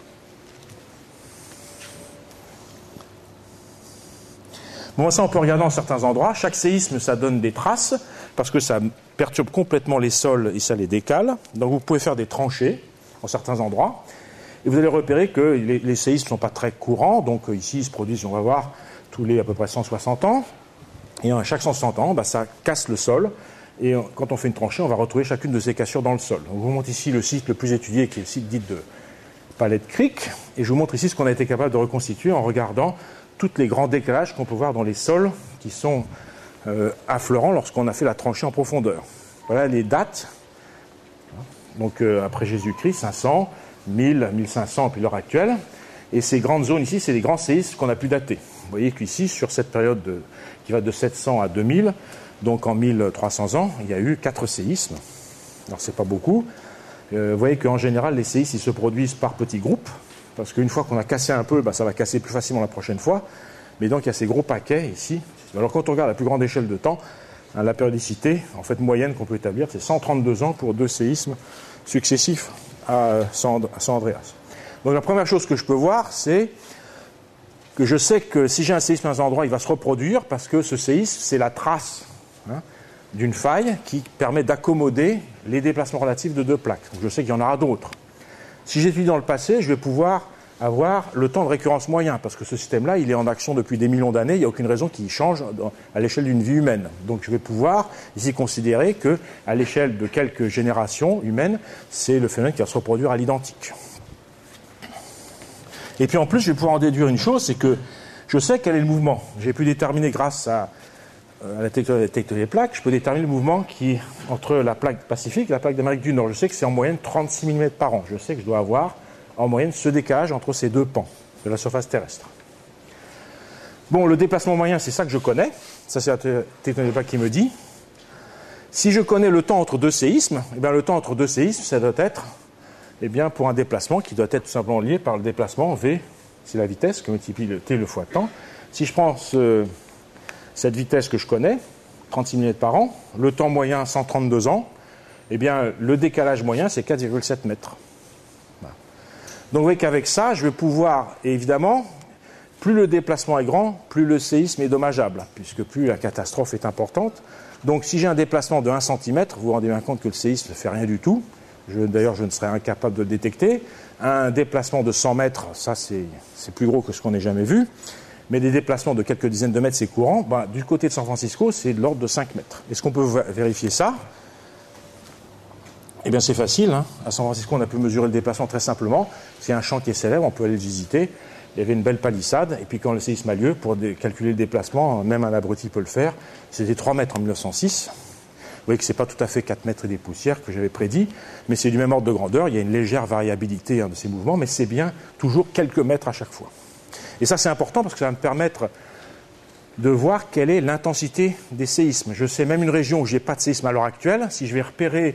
Bon, ça, on peut regarder en certains endroits. Chaque séisme, ça donne des traces, parce que ça perturbe complètement les sols et ça les décale. Donc, vous pouvez faire des tranchées en certains endroits. Et vous allez repérer que les, les séismes ne sont pas très courants. Donc, ici, ils se produisent, on va voir, tous les à peu près cent soixante ans. Et à chaque cent soixante ans, bah, ça casse le sol. Et quand on fait une tranchée, on va retrouver chacune de ces cassures dans le sol. Donc, je vous montre ici le site le plus étudié, qui est le site dit de Palette Creek. Et je vous montre ici ce qu'on a été capable de reconstituer en regardant tous les grands décalages qu'on peut voir dans les sols qui sont euh, affleurants lorsqu'on a fait la tranchée en profondeur. Voilà les dates. Donc euh, après Jésus-Christ, cinq cents, mille, mille cinq cents, puis l'heure actuelle. Et ces grandes zones ici, c'est les grands séismes qu'on a pu dater. Vous voyez qu'ici, sur cette période de, qui va de sept cents à deux mille, donc en mille trois cents ans, il y a eu quatre séismes. Alors c'est pas beaucoup. Euh, vous voyez qu'en général, les séismes ils se produisent par petits groupes. Parce qu'une fois qu'on a cassé un peu, bah, ça va casser plus facilement la prochaine fois. Mais donc, il y a ces gros paquets ici. Alors, quand on regarde la plus grande échelle de temps, hein, la périodicité, en fait, moyenne qu'on peut établir, c'est cent trente-deux ans pour deux séismes successifs à San Andreas. Donc, la première chose que je peux voir, c'est que je sais que si j'ai un séisme dans un endroit, il va se reproduire parce que ce séisme, c'est la trace hein, d'une faille qui permet d'accommoder les déplacements relatifs de deux plaques. Donc, je sais qu'il y en aura d'autres. Si j'étudie dans le passé, je vais pouvoir avoir le temps de récurrence moyen, parce que ce système-là, il est en action depuis des millions d'années, il n'y a aucune raison qu'il change à l'échelle d'une vie humaine. Donc je vais pouvoir ici considérer qu'à l'échelle de quelques générations humaines, c'est le phénomène qui va se reproduire à l'identique. Et puis en plus, je vais pouvoir en déduire une chose, c'est que je sais quel est le mouvement. J'ai pu déterminer grâce à, à la tectonique des plaques, je peux déterminer le mouvement qui entre la plaque Pacifique et la plaque d'Amérique du Nord. Je sais que c'est en moyenne trente-six millimètres par an. Je sais que je dois avoir en moyenne ce décalage entre ces deux pans de la surface terrestre. Bon, le déplacement moyen, c'est ça que je connais. Ça, c'est la tectonique des plaques qui me dit. Si je connais le temps entre deux séismes, eh bien, le temps entre deux séismes, ça doit être, eh bien, pour un déplacement qui doit être tout simplement lié par le déplacement V, c'est la vitesse que multiplie le T le fois temps. Si je prends ce, cette vitesse que je connais, trente-six millimètres par an, le temps moyen cent trente-deux ans, eh bien, le décalage moyen, c'est quatre virgule sept mètres. Voilà. Donc, vous voyez qu'avec ça, je vais pouvoir, évidemment, plus le déplacement est grand, plus le séisme est dommageable, puisque plus la catastrophe est importante. Donc, si j'ai un déplacement de un centimètre, vous vous rendez bien compte que le séisme ne fait rien du tout. Je, d'ailleurs, je ne serais incapable de le détecter. Un déplacement de cent mètres, ça, c'est, c'est plus gros que ce qu'on ait jamais vu. Mais des déplacements de quelques dizaines de mètres, c'est courant. Ben, du côté de San Francisco, c'est de l'ordre de cinq mètres. Est-ce qu'on peut vérifier ça ? Eh bien, c'est facile. Hein. À San Francisco, on a pu mesurer le déplacement très simplement. C'est un champ qui est célèbre, on peut aller le visiter. Il y avait une belle palissade. Et puis, quand le séisme a lieu, pour calculer le déplacement, même un abruti peut le faire, c'était trois mètres en mille neuf cent six. Vous voyez que ce n'est pas tout à fait quatre mètres et des poussières que j'avais prédit, mais c'est du même ordre de grandeur. Il y a une légère variabilité hein, de ces mouvements, mais c'est bien toujours quelques mètres à chaque fois. Et ça, c'est important parce que ça va me permettre de voir quelle est l'intensité des séismes. Je sais même une région où je n'ai pas de séisme à l'heure actuelle. Si je vais repérer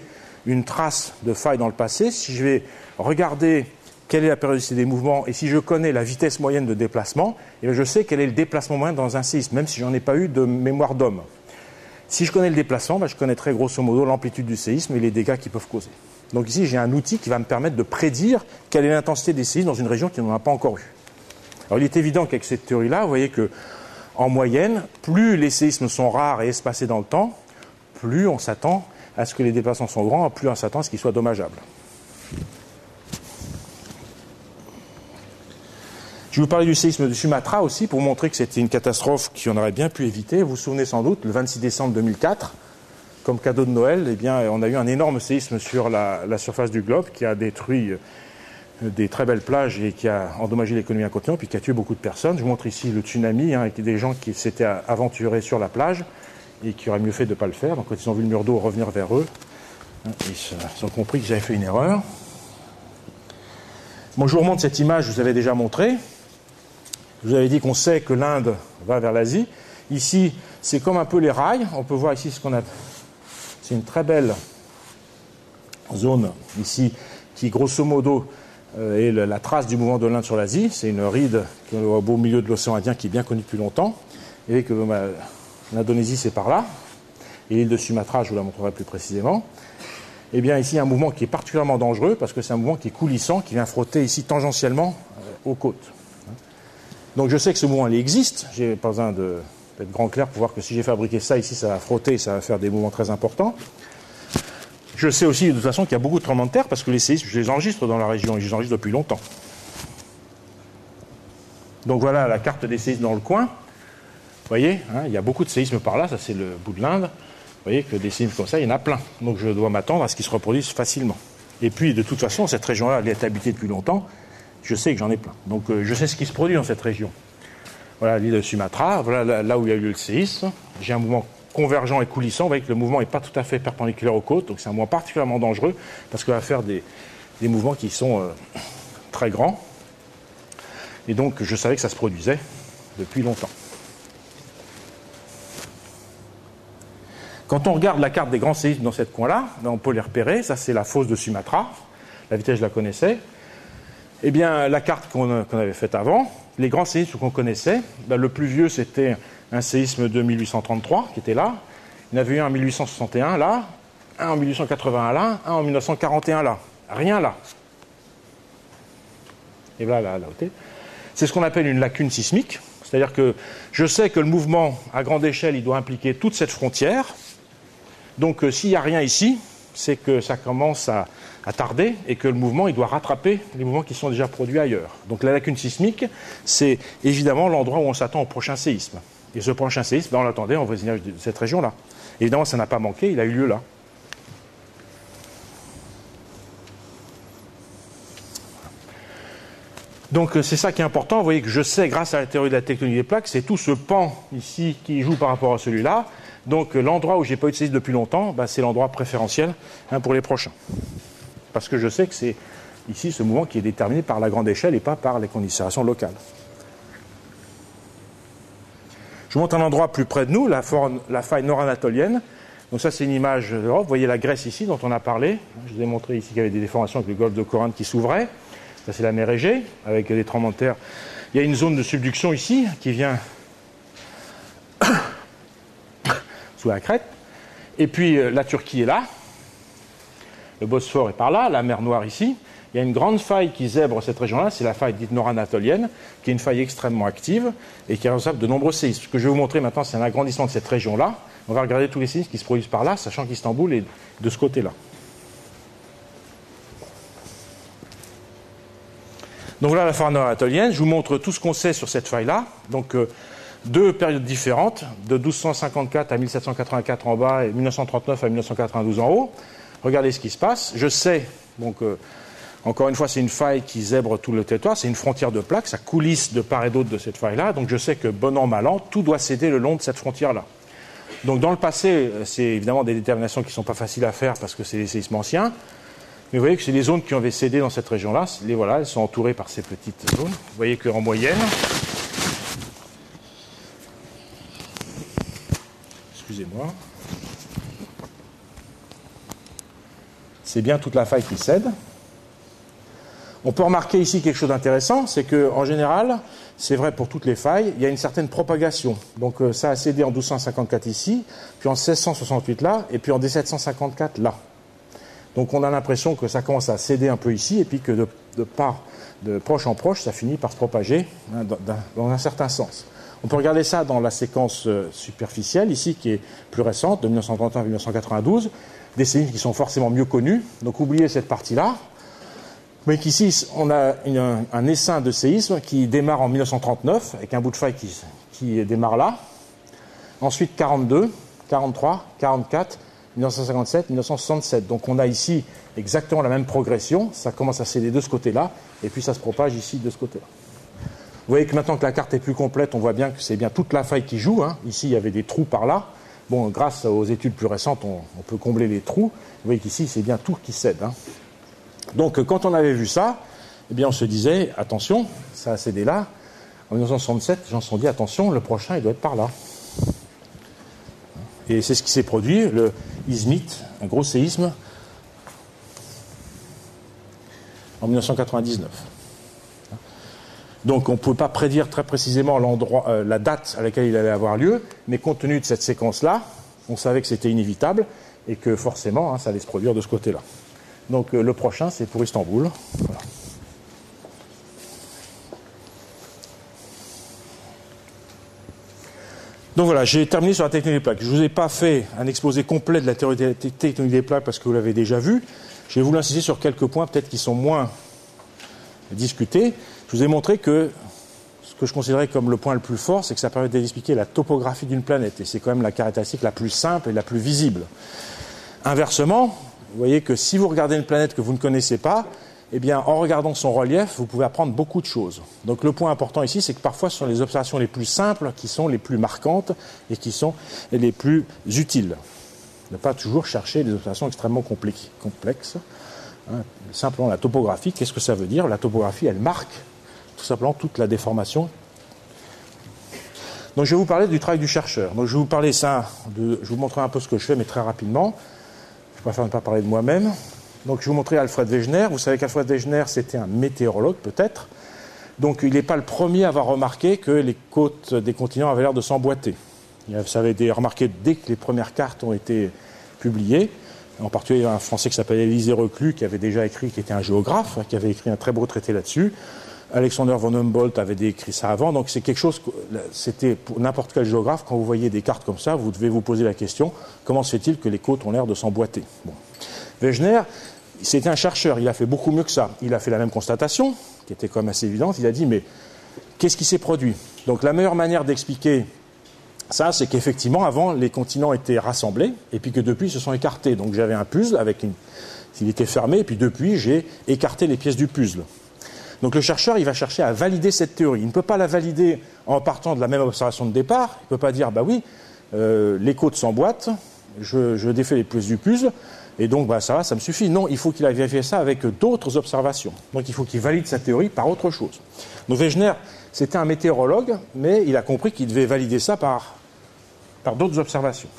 une trace de faille dans le passé, si je vais regarder quelle est la périodicité des mouvements et si je connais la vitesse moyenne de déplacement, eh bien je sais quel est le déplacement moyen dans un séisme, même si je n'en ai pas eu de mémoire d'homme. Si je connais le déplacement, ben je connaîtrai grosso modo l'amplitude du séisme et les dégâts qu'ils peuvent causer. Donc ici, j'ai un outil qui va me permettre de prédire quelle est l'intensité des séismes dans une région qui n'en a pas encore eu. Alors il est évident qu'avec cette théorie-là, vous voyez que en moyenne, plus les séismes sont rares et espacés dans le temps, plus on s'attend à ce que les déplacements sont grands, plus on s'attend à ce qu'ils soient dommageables. Je vais vous parler du séisme de Sumatra aussi pour vous montrer que c'était une catastrophe qu'on aurait bien pu éviter. Vous vous souvenez sans doute, le vingt-six décembre deux mille quatre, comme cadeau de Noël, eh bien, on a eu un énorme séisme sur la, la surface du globe qui a détruit des très belles plages et qui a endommagé l'économie d'un continent, puis qui a tué beaucoup de personnes. Je vous montre ici le tsunami, hein, avec des gens qui s'étaient aventurés sur la plage et qui auraient mieux fait de ne pas le faire. Donc quand ils ont vu le mur d'eau revenir vers eux, hein, ils ont compris qu'ils avaient fait une erreur. Bon, je vous remontre cette image, je vous avais déjà montré. Je vous avais dit qu'on sait que l'Inde va vers l'Asie. Ici, c'est comme un peu les rails. On peut voir ici ce qu'on a. C'est une très belle zone ici qui, grosso modo, euh, est la trace du mouvement de l'Inde sur l'Asie. C'est une ride au beau milieu de l'océan Indien qui est bien connue depuis longtemps. Et que bah, l'Indonésie, c'est par là. Et l'île de Sumatra, je vous la montrerai plus précisément. Eh bien, ici, il y a un mouvement qui est particulièrement dangereux parce que c'est un mouvement qui est coulissant, qui vient frotter ici tangentiellement euh, aux côtes. Donc je sais que ce mouvement il existe, j'ai pas besoin de, d'être grand clair pour voir que si j'ai fabriqué ça ici, ça va frotter, ça va faire des mouvements très importants. Je sais aussi de toute façon qu'il y a beaucoup de tremblements de terre parce que les séismes, je les enregistre dans la région et je les enregistre depuis longtemps. Donc voilà la carte des séismes dans le coin. Vous voyez, hein, il y a beaucoup de séismes par là, ça c'est le bout de l'Inde. Vous voyez que des séismes comme ça, il y en a plein. Donc je dois m'attendre à ce qu'ils se reproduisent facilement. Et puis de toute façon, cette région-là, elle est habitée depuis longtemps. Je sais que j'en ai plein. Donc euh, je sais ce qui se produit dans cette région. Voilà l'île de Sumatra, voilà là, là où il y a eu le séisme. J'ai un mouvement convergent et coulissant. Vous voyez que le mouvement n'est pas tout à fait perpendiculaire aux côtes, donc c'est un mouvement particulièrement dangereux parce qu'il va faire des, des mouvements qui sont euh, très grands. Et donc je savais que ça se produisait depuis longtemps. Quand on regarde la carte des grands séismes dans cette coin-là, on peut les repérer. Ça, c'est la fosse de Sumatra. La vitesse, je la connaissais. Eh bien, la carte qu'on, qu'on avait faite avant, les grands séismes qu'on connaissait, ben, le plus vieux, c'était un séisme de mille huit cent trente-trois, qui était là. Il y en avait eu un en mille huit cent soixante et un, là. Un en mille huit cent quatre-vingt-un, là. Un en mille neuf cent quarante et un, là. Rien là. Et voilà, là, là, là. C'est ce qu'on appelle une lacune sismique. C'est-à-dire que je sais que le mouvement, à grande échelle, il doit impliquer toute cette frontière. Donc, euh, s'il n'y a rien ici, c'est que ça commence à, à tarder et que le mouvement, il doit rattraper les mouvements qui sont déjà produits ailleurs. Donc, la lacune sismique, c'est évidemment l'endroit où on s'attend au prochain séisme. Et ce prochain séisme, ben, on l'attendait en voisinage de cette région-là. Évidemment, ça n'a pas manqué, il a eu lieu là. Donc, c'est ça qui est important. Vous voyez que je sais, grâce à la théorie de la tectonique des plaques, c'est tout ce pan ici qui joue par rapport à celui-là. Donc l'endroit où je n'ai pas eu de séisme depuis longtemps, ben, c'est l'endroit préférentiel hein, pour les prochains. Parce que je sais que c'est ici ce mouvement qui est déterminé par la grande échelle et pas par les considérations locales. Je vous montre un endroit plus près de nous, la, forme, la faille nord-anatolienne. Donc ça c'est une image d'Europe. Vous voyez la Grèce ici dont on a parlé. Je vous ai montré ici qu'il y avait des déformations avec le golfe de Corinthe qui s'ouvrait. Ça c'est la mer Égée avec des tremblements de terre. Il y a une zone de subduction ici qui vient sous la Crète. Et puis euh, la Turquie est là, le Bosphore est par là, la mer Noire ici. Il y a une grande faille qui zèbre cette région-là, c'est la faille dite nord-anatolienne, qui est une faille extrêmement active et qui est responsable de nombreux séismes. Ce que je vais vous montrer maintenant, c'est un agrandissement de cette région-là. On va regarder tous les séismes qui se produisent par là, sachant qu'Istanbul est de ce côté-là. Donc voilà la faille nord-anatolienne. Je vous montre tout ce qu'on sait sur cette faille-là. Donc, euh, deux périodes différentes, de douze cent cinquante-quatre à mille sept cent quatre-vingt-quatre en bas et mille neuf cent trente-neuf à mille neuf cent quatre-vingt-douze en haut. Regardez ce qui se passe. Je sais, donc, euh, encore une fois, c'est une faille qui zèbre tout le territoire, c'est une frontière de plaques, ça coulisse de part et d'autre de cette faille-là, donc je sais que bon an, mal an, tout doit céder le long de cette frontière-là. Donc dans le passé, c'est évidemment des déterminations qui ne sont pas faciles à faire parce que c'est des séismes anciens, mais vous voyez que c'est les zones qui avaient cédé dans cette région-là, les voilà, elles sont entourées par ces petites zones. Vous voyez qu'en moyenne, excusez-moi, c'est bien toute la faille qui cède. On peut remarquer ici quelque chose d'intéressant, c'est qu'en général, c'est vrai pour toutes les failles, il y a une certaine propagation. Donc euh, ça a cédé en douze cent cinquante-quatre ici, puis en seize cent soixante-huit là, et puis en mille sept cent cinquante-quatre là. Donc on a l'impression que ça commence à céder un peu ici, et puis que de, de part, de proche en proche, ça finit par se propager hein, dans, dans un certain sens. On peut regarder ça dans la séquence euh, superficielle, ici, qui est plus récente, de mille neuf cent trente et un à mille neuf cent quatre-vingt-douze, des séismes qui sont forcément mieux connus. Donc oubliez cette partie-là. Mais qu'ici, on a une, un, un essaim de séisme qui démarre en mille neuf cent trente-neuf, avec un bout de faille qui, qui démarre là. Ensuite, quarante-deux, quarante-trois, quarante-quatre, mille neuf cent cinquante-sept, mille neuf cent soixante-sept. Donc on a ici exactement la même progression. Ça commence à céder de ce côté-là, et puis ça se propage ici de ce côté-là. Vous voyez que maintenant que la carte est plus complète, on voit bien que c'est bien toute la faille qui joue. Hein. Ici, il y avait des trous par là. Bon, grâce aux études plus récentes, on, on peut combler les trous. Vous voyez qu'ici, c'est bien tout qui cède. Hein. Donc, quand on avait vu ça, eh bien, on se disait, attention, ça a cédé là. En mille neuf cent soixante-sept, les gens se sont dit, attention, le prochain, il doit être par là. Et c'est ce qui s'est produit, le Izmit, un gros séisme, en mille neuf cent quatre-vingt-dix-neuf. Donc, on ne peut pas prédire très précisément l'endroit, euh, la date à laquelle il allait avoir lieu, mais compte tenu de cette séquence-là, on savait que c'était inévitable et que forcément, hein, ça allait se produire de ce côté-là. Donc, euh, le prochain, c'est pour Istanbul. Voilà. Donc voilà, j'ai terminé sur la tectonique des plaques. Je ne vous ai pas fait un exposé complet de la théorie des tectoniques des plaques parce que vous l'avez déjà vu. J'ai voulu insister sur quelques points peut-être qui sont moins discutés. Je vous ai montré que ce que je considérais comme le point le plus fort, c'est que ça permet d'expliquer la topographie d'une planète. Et c'est quand même la caractéristique la plus simple et la plus visible. Inversement, vous voyez que si vous regardez une planète que vous ne connaissez pas, eh bien, en regardant son relief, vous pouvez apprendre beaucoup de choses. Donc le point important ici, c'est que parfois ce sont les observations les plus simples qui sont les plus marquantes et qui sont les plus utiles. Ne pas toujours chercher des observations extrêmement complexes. Hein, simplement la topographie, qu'est-ce que ça veut dire? La topographie, elle marque tout simplement toute la déformation. Donc je vais vous parler du travail du chercheur. Donc je vais vous parler ça, de, je vais vous montrer un peu ce que je fais, mais très rapidement. Je préfère ne pas parler de moi-même. Donc je vais vous montrer Alfred Wegener. Vous savez qu'Alfred Wegener, c'était un météorologue peut-être. Donc il n'est pas le premier à avoir remarqué que les côtes des continents avaient l'air de s'emboîter. Ça avait été remarqué dès que les premières cartes ont été publiées. En particulier un Français qui s'appelait Élisée Reclus, qui avait déjà écrit, qui était un géographe, qui avait écrit un très beau traité là-dessus. Alexander von Humboldt avait écrit ça avant. Donc c'est quelque chose, c'était pour n'importe quel géographe, quand vous voyez des cartes comme ça, vous devez vous poser la question, comment se fait-il que les côtes ont l'air de s'emboîter? Bon. Wegener, c'était un chercheur, il a fait beaucoup mieux que ça. Il a fait la même constatation, qui était quand même assez évidente. Il a dit, mais qu'est-ce qui s'est produit? Donc la meilleure manière d'expliquer ça, c'est qu'effectivement, avant, les continents étaient rassemblés, et puis que depuis, ils se sont écartés. Donc j'avais un puzzle, avec une... il était fermé, et puis depuis, j'ai écarté les pièces du puzzle. Donc le chercheur, il va chercher à valider cette théorie. Il ne peut pas la valider en partant de la même observation de départ. Il ne peut pas dire, bah oui, euh, les côtes s'emboîtent, je, je défais les pièces du puzzle, et donc bah, ça va, ça me suffit. Non, il faut qu'il aille vérifier ça avec d'autres observations. Donc il faut qu'il valide sa théorie par autre chose. Donc Wegener, c'était un météorologue, mais il a compris qu'il devait valider ça par, par d'autres observations.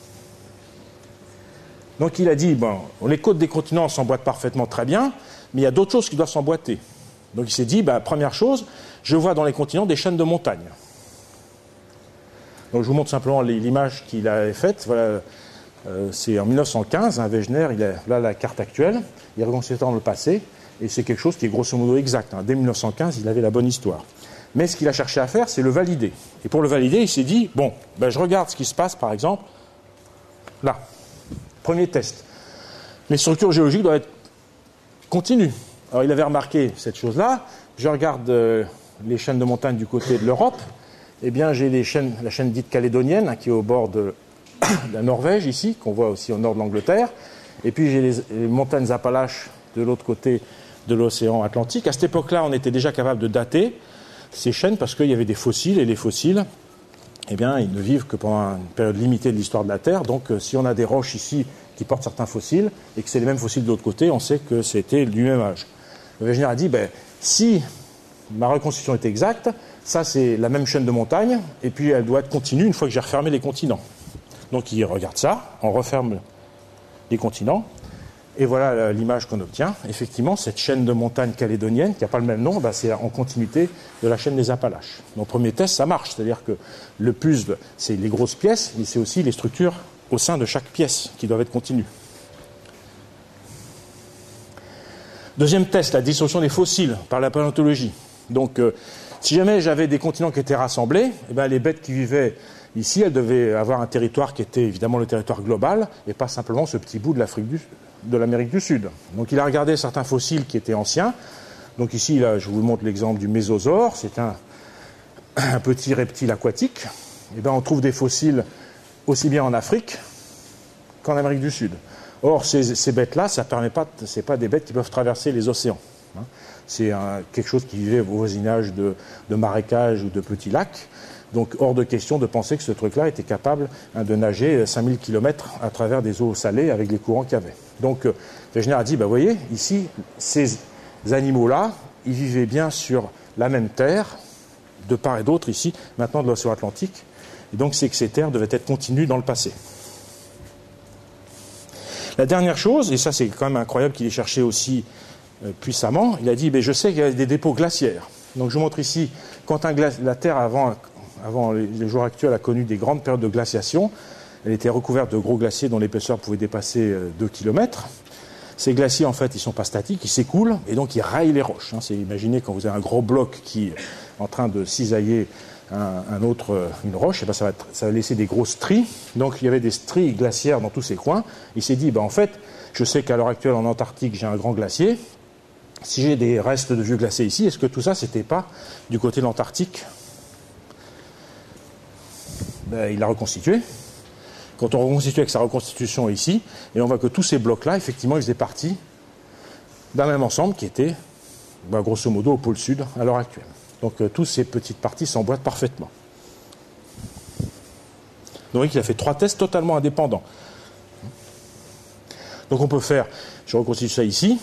Donc il a dit, bon, les côtes des continents s'emboîtent parfaitement très bien, mais il y a d'autres choses qui doivent s'emboîter. Donc il s'est dit, bah, première chose, je vois dans les continents des chaînes de montagnes. Donc je vous montre simplement l'image qu'il a faite. Voilà, euh, c'est en mille neuf cent quinze, hein, Wegener, il a là la carte actuelle, il reconstitue dans le passé, et c'est quelque chose qui est grosso modo exact. Hein. Dès mille neuf cent quinze, il avait la bonne histoire. Mais ce qu'il a cherché à faire, c'est le valider. Et pour le valider, il s'est dit, bon, ben, je regarde ce qui se passe, par exemple, là. Premier test. Les structures géologiques doivent être continues. Alors, il avait remarqué cette chose-là. Je regarde euh, les chaînes de montagnes du côté de l'Europe. Eh bien, j'ai les chaînes, la chaîne dite calédonienne, hein, qui est au bord de la Norvège, ici, qu'on voit aussi au nord de l'Angleterre. Et puis, j'ai les, les montagnes Appalaches de l'autre côté de l'océan Atlantique. À cette époque-là, on était déjà capable de dater ces chaînes parce qu'il y avait des fossiles. Et les fossiles, eh bien, ils ne vivent que pendant une période limitée de l'histoire de la Terre. Donc, euh, si on a des roches ici qui portent certains fossiles et que c'est les mêmes fossiles de l'autre côté, on sait que c'était du même âge. Wegener a dit, ben, si ma reconstitution est exacte, ça c'est la même chaîne de montagnes, et puis elle doit être continue une fois que j'ai refermé les continents. Donc il regarde ça, on referme les continents, Et voilà l'image qu'on obtient. Effectivement, cette chaîne de montagnes calédonienne, qui n'a pas le même nom, bah, c'est en continuité de la chaîne des Appalaches. Mon premier test, ça marche. C'est-à-dire que le puzzle, c'est les grosses pièces, mais c'est aussi les structures au sein de chaque pièce qui doivent être continues. Deuxième test, la dissolution des fossiles par la paléontologie. Donc, euh, si jamais j'avais des continents qui étaient rassemblés, eh ben, les bêtes qui vivaient ici, elles devaient avoir un territoire qui était évidemment le territoire global, et pas simplement ce petit bout de l'Afrique du Sud. de l'Amérique du Sud. Donc il a regardé certains fossiles qui étaient anciens. Donc ici, là, je vous montre l'exemple du mésosaure. C'est un, un petit reptile aquatique. Et bien, on trouve des fossiles aussi bien en Afrique qu'en Amérique du Sud. Or, ces, ces bêtes-là, ça permet pas, c'est pas des bêtes qui peuvent traverser les océans. Hein. C'est un, quelque chose qui vivait au voisinage de, de marécages ou de petits lacs. Donc, hors de question de penser que ce truc-là était capable hein, de nager cinq mille kilomètres à travers des eaux salées avec les courants qu'il y avait. Donc, euh, Wegener a dit, bah, vous voyez, ici, ces animaux-là, ils vivaient bien sur la même terre, de part et d'autre, ici, maintenant de l'océan Atlantique. Et donc, c'est que ces terres devaient être continues dans le passé. La dernière chose, et ça, c'est quand même incroyable qu'il ait cherché aussi euh, puissamment, il a dit, bah, je sais qu'il y a des dépôts glaciaires. Donc, je vous montre ici, quand un gla- la Terre, avant... avant les jours actuels, a connu des grandes périodes de glaciation. Elle était recouverte de gros glaciers dont l'épaisseur pouvait dépasser deux kilomètres. Ces glaciers, en fait, ils ne sont pas statiques, ils s'écoulent et donc ils raillent les roches. C'est, imaginez quand vous avez un gros bloc qui est en train de cisailler un, un autre, une roche, et ben ça, va être, ça va laisser des grosses stries. Donc il y avait des stries glaciaires dans tous ces coins. Il s'est dit, ben, en fait, je sais qu'à l'heure actuelle, en Antarctique, j'ai un grand glacier. Si j'ai des restes de vieux glaciers ici, est-ce que tout ça, c'était pas du côté de l'Antarctique ? Ben, il l'a reconstitué. Quand on reconstitue avec sa reconstitution ici, et on voit que tous ces blocs-là, effectivement, ils faisaient partie d'un même ensemble qui était, ben, grosso modo, au pôle sud à l'heure actuelle. Donc, euh, toutes ces petites parties s'emboîtent parfaitement. Donc, il a fait trois tests totalement indépendants. Donc, on peut faire, je reconstitue ça ici.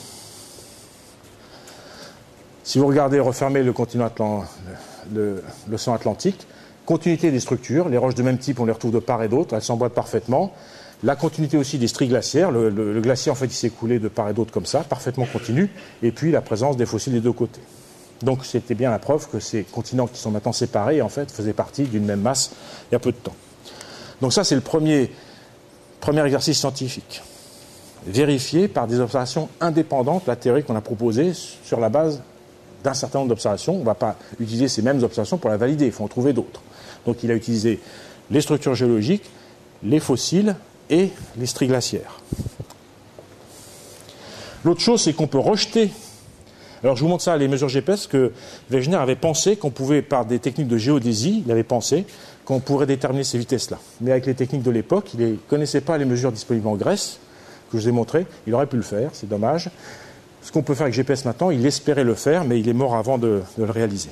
Si vous regardez, refermez le continent Atlant, le, l'océan Atlantique, continuité des structures, les roches de même type, on les retrouve de part et d'autre, elles s'emboîtent parfaitement. La continuité aussi des stries glaciaires, le, le, le glacier en fait il s'est coulé de part et d'autre comme ça, parfaitement continu, et puis la présence des fossiles des deux côtés. Donc c'était bien la preuve que ces continents qui sont maintenant séparés en fait faisaient partie d'une même masse il y a peu de temps. Donc ça c'est le premier, premier exercice scientifique. Vérifier par des observations indépendantes la théorie qu'on a proposée sur la base d'un certain nombre d'observations. On ne va pas utiliser ces mêmes observations pour la valider, il faut en trouver d'autres. Donc il a utilisé les structures géologiques, les fossiles et les stries glaciaires. L'autre chose, c'est qu'on peut rejeter. Alors je vous montre ça, les mesures G P S, que Wegener avait pensé qu'on pouvait, par des techniques de géodésie, il avait pensé qu'on pourrait déterminer ces vitesses-là. Mais avec les techniques de l'époque, il ne connaissait pas les mesures disponibles en Grèce, que je vous ai montrées. Il aurait pu le faire, c'est dommage. Ce qu'on peut faire avec G P S maintenant, il espérait le faire, mais il est mort avant de, de le réaliser.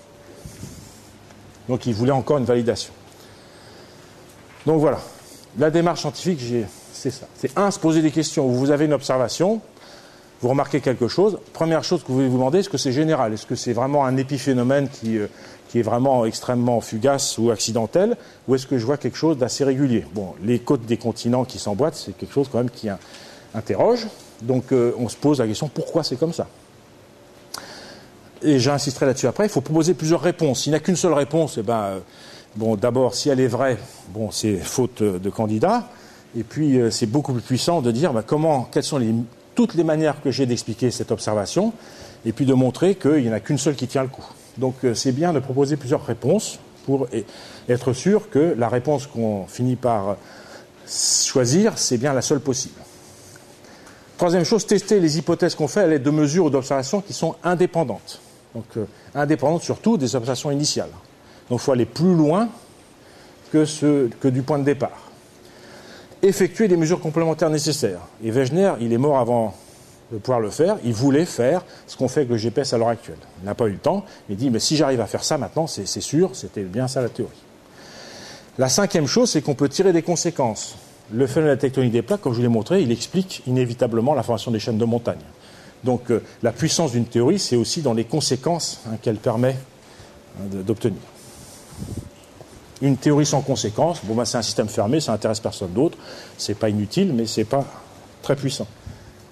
Donc il voulait encore une validation. Donc voilà, la démarche scientifique, j'ai, c'est ça. C'est un, se poser des questions. Vous avez une observation, vous remarquez quelque chose. Première chose que vous voulez vous demander, est-ce que c'est général ? Est-ce que c'est vraiment un épiphénomène qui, euh, qui est vraiment extrêmement fugace ou accidentel ? Ou est-ce que je vois quelque chose d'assez régulier ? Bon, les côtes des continents qui s'emboîtent, c'est quelque chose quand même qui interroge. Donc euh, on se pose la question, pourquoi c'est comme ça ? Et j'insisterai là-dessus après, il faut proposer plusieurs réponses. S'il n'y a qu'une seule réponse, eh ben, euh, bon, d'abord, si elle est vraie, bon, c'est faute de candidat. Et puis, euh, c'est beaucoup plus puissant de dire ben, comment, quelles sont les, toutes les manières que j'ai d'expliquer cette observation, et puis de montrer qu'il n'y en a qu'une seule qui tient le coup. Donc, euh, c'est bien de proposer plusieurs réponses pour être sûr que la réponse qu'on finit par choisir, c'est bien la seule possible. Troisième chose, tester les hypothèses qu'on fait à l'aide de mesures ou d'observations qui sont indépendantes. Donc, euh, indépendantes surtout des observations initiales. Donc, il faut aller plus loin que, ce, que du point de départ. Effectuer des mesures complémentaires nécessaires. Et Wegener, il est mort avant de pouvoir le faire. Il voulait faire ce qu'on fait avec le G P S à l'heure actuelle. Il n'a pas eu le temps. Il dit, mais si j'arrive à faire ça maintenant, c'est, c'est sûr, c'était bien ça la théorie. La cinquième chose, c'est qu'on peut tirer des conséquences. Le phénomène de la tectonique des plaques, comme je vous l'ai montré, il explique inévitablement la formation des chaînes de montagnes. Donc euh, la puissance d'une théorie, c'est aussi dans les conséquences hein, qu'elle permet hein, de, d'obtenir. Une théorie sans conséquences, bon, ben, c'est un système fermé, ça n'intéresse personne d'autre, c'est pas inutile, mais c'est pas très puissant.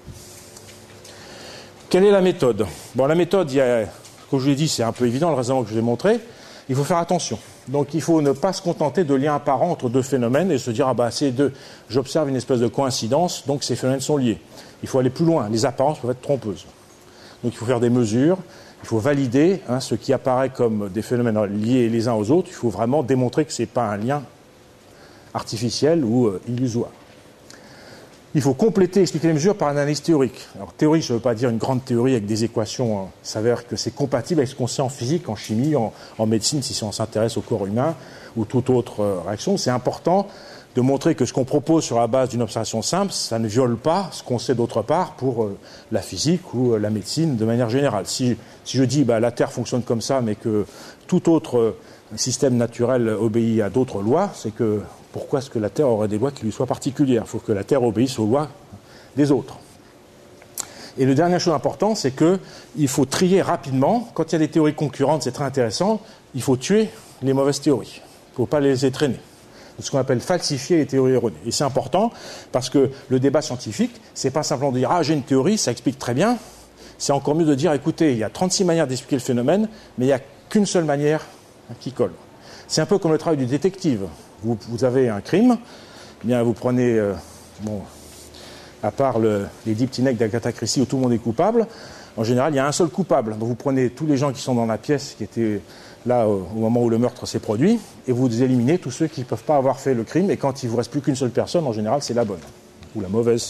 Quelle est la méthode? Bon, la méthode, il y a, comme je vous l'ai dit, c'est un peu évident, le raisonnement que je vous ai montré. Il faut faire attention. Donc, il faut ne pas se contenter de liens apparents entre deux phénomènes et se dire, ah bah, c'est deux. J'observe une espèce de coïncidence, donc ces phénomènes sont liés. Il faut aller plus loin. Les apparences peuvent être trompeuses. Donc, il faut faire des mesures. Il faut valider hein, ce qui apparaît comme des phénomènes liés les uns aux autres. Il faut vraiment démontrer que ce n'est pas un lien artificiel ou euh, illusoire. Il faut compléter, expliquer les mesures par une analyse théorique. Alors, théorie, ça ne veut pas dire une grande théorie avec des équations. Hein. Il s'avère que c'est compatible avec ce qu'on sait en physique, en chimie, en, en médecine, si on s'intéresse au corps humain ou toute autre euh, réaction. C'est important de montrer que ce qu'on propose sur la base d'une observation simple, ça ne viole pas ce qu'on sait d'autre part pour euh, la physique ou euh, la médecine de manière générale. Si, si je dis bah, la Terre fonctionne comme ça, mais que tout autre euh, système naturel obéit à d'autres lois, c'est que pourquoi est-ce que la Terre aurait des lois qui lui soient particulières? Il faut que la Terre obéisse aux lois des autres. Et la dernière chose importante, c'est qu'il faut trier rapidement. Quand il y a des théories concurrentes, c'est très intéressant, il faut tuer les mauvaises théories. Il ne faut pas les laisser traîner. C'est ce qu'on appelle falsifier les théories erronées. Et c'est important parce que le débat scientifique, c'est pas simplement de dire « Ah, j'ai une théorie, ça explique très bien ». C'est encore mieux de dire « Écoutez, il y a trente-six manières d'expliquer le phénomène, mais il n'y a qu'une seule manière qui colle ». C'est un peu comme le travail du détective. Vous, vous avez un crime, eh bien vous prenez, euh, bon, à part le, les diptyques d'Agatha Christie où tout le monde est coupable, en général il y a un seul coupable. Donc vous prenez tous les gens qui sont dans la pièce, qui étaient là au, au moment où le meurtre s'est produit, et vous éliminez tous ceux qui ne peuvent pas avoir fait le crime, et quand il ne vous reste plus qu'une seule personne, en général c'est la bonne, ou la mauvaise.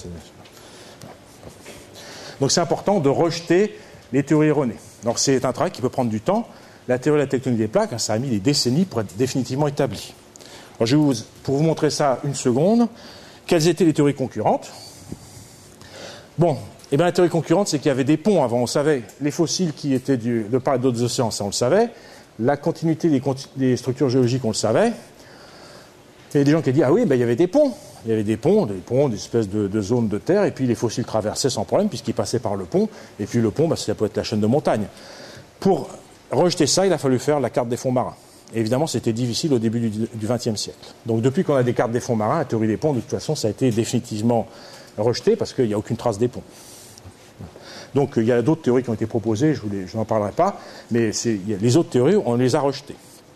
Donc c'est important de rejeter les théories erronées. Alors c'est un travail qui peut prendre du temps. La théorie de la tectonique des plaques, ça a mis des décennies pour être définitivement établi. Alors, je vais vous, pour vous montrer ça une seconde, quelles étaient les théories concurrentes? Bon, eh bien, la théorie concurrente, c'est qu'il y avait des ponts avant, on savait. Les fossiles qui étaient du, de part et d'autre des océans, ça on le savait. La continuité des, des structures géologiques, on le savait. Il y avait des gens qui ont dit, ah oui, ben, il y avait des ponts. Il y avait des ponts, des ponts, des espèces de, de zones de terre, et puis les fossiles traversaient sans problème, puisqu'ils passaient par le pont. Et puis le pont, ben, ça peut être la chaîne de montagne. Pour rejeter ça, il a fallu faire la carte des fonds marins. Et évidemment, c'était difficile au début du vingtième siècle. Donc depuis qu'on a des cartes des fonds marins, la théorie des ponts, de toute façon, ça a été définitivement rejeté parce qu'il n'y a aucune trace des ponts. Donc il y a d'autres théories qui ont été proposées, je, les, je n'en parlerai pas, mais c'est, il y a les autres théories, on les a rejetées.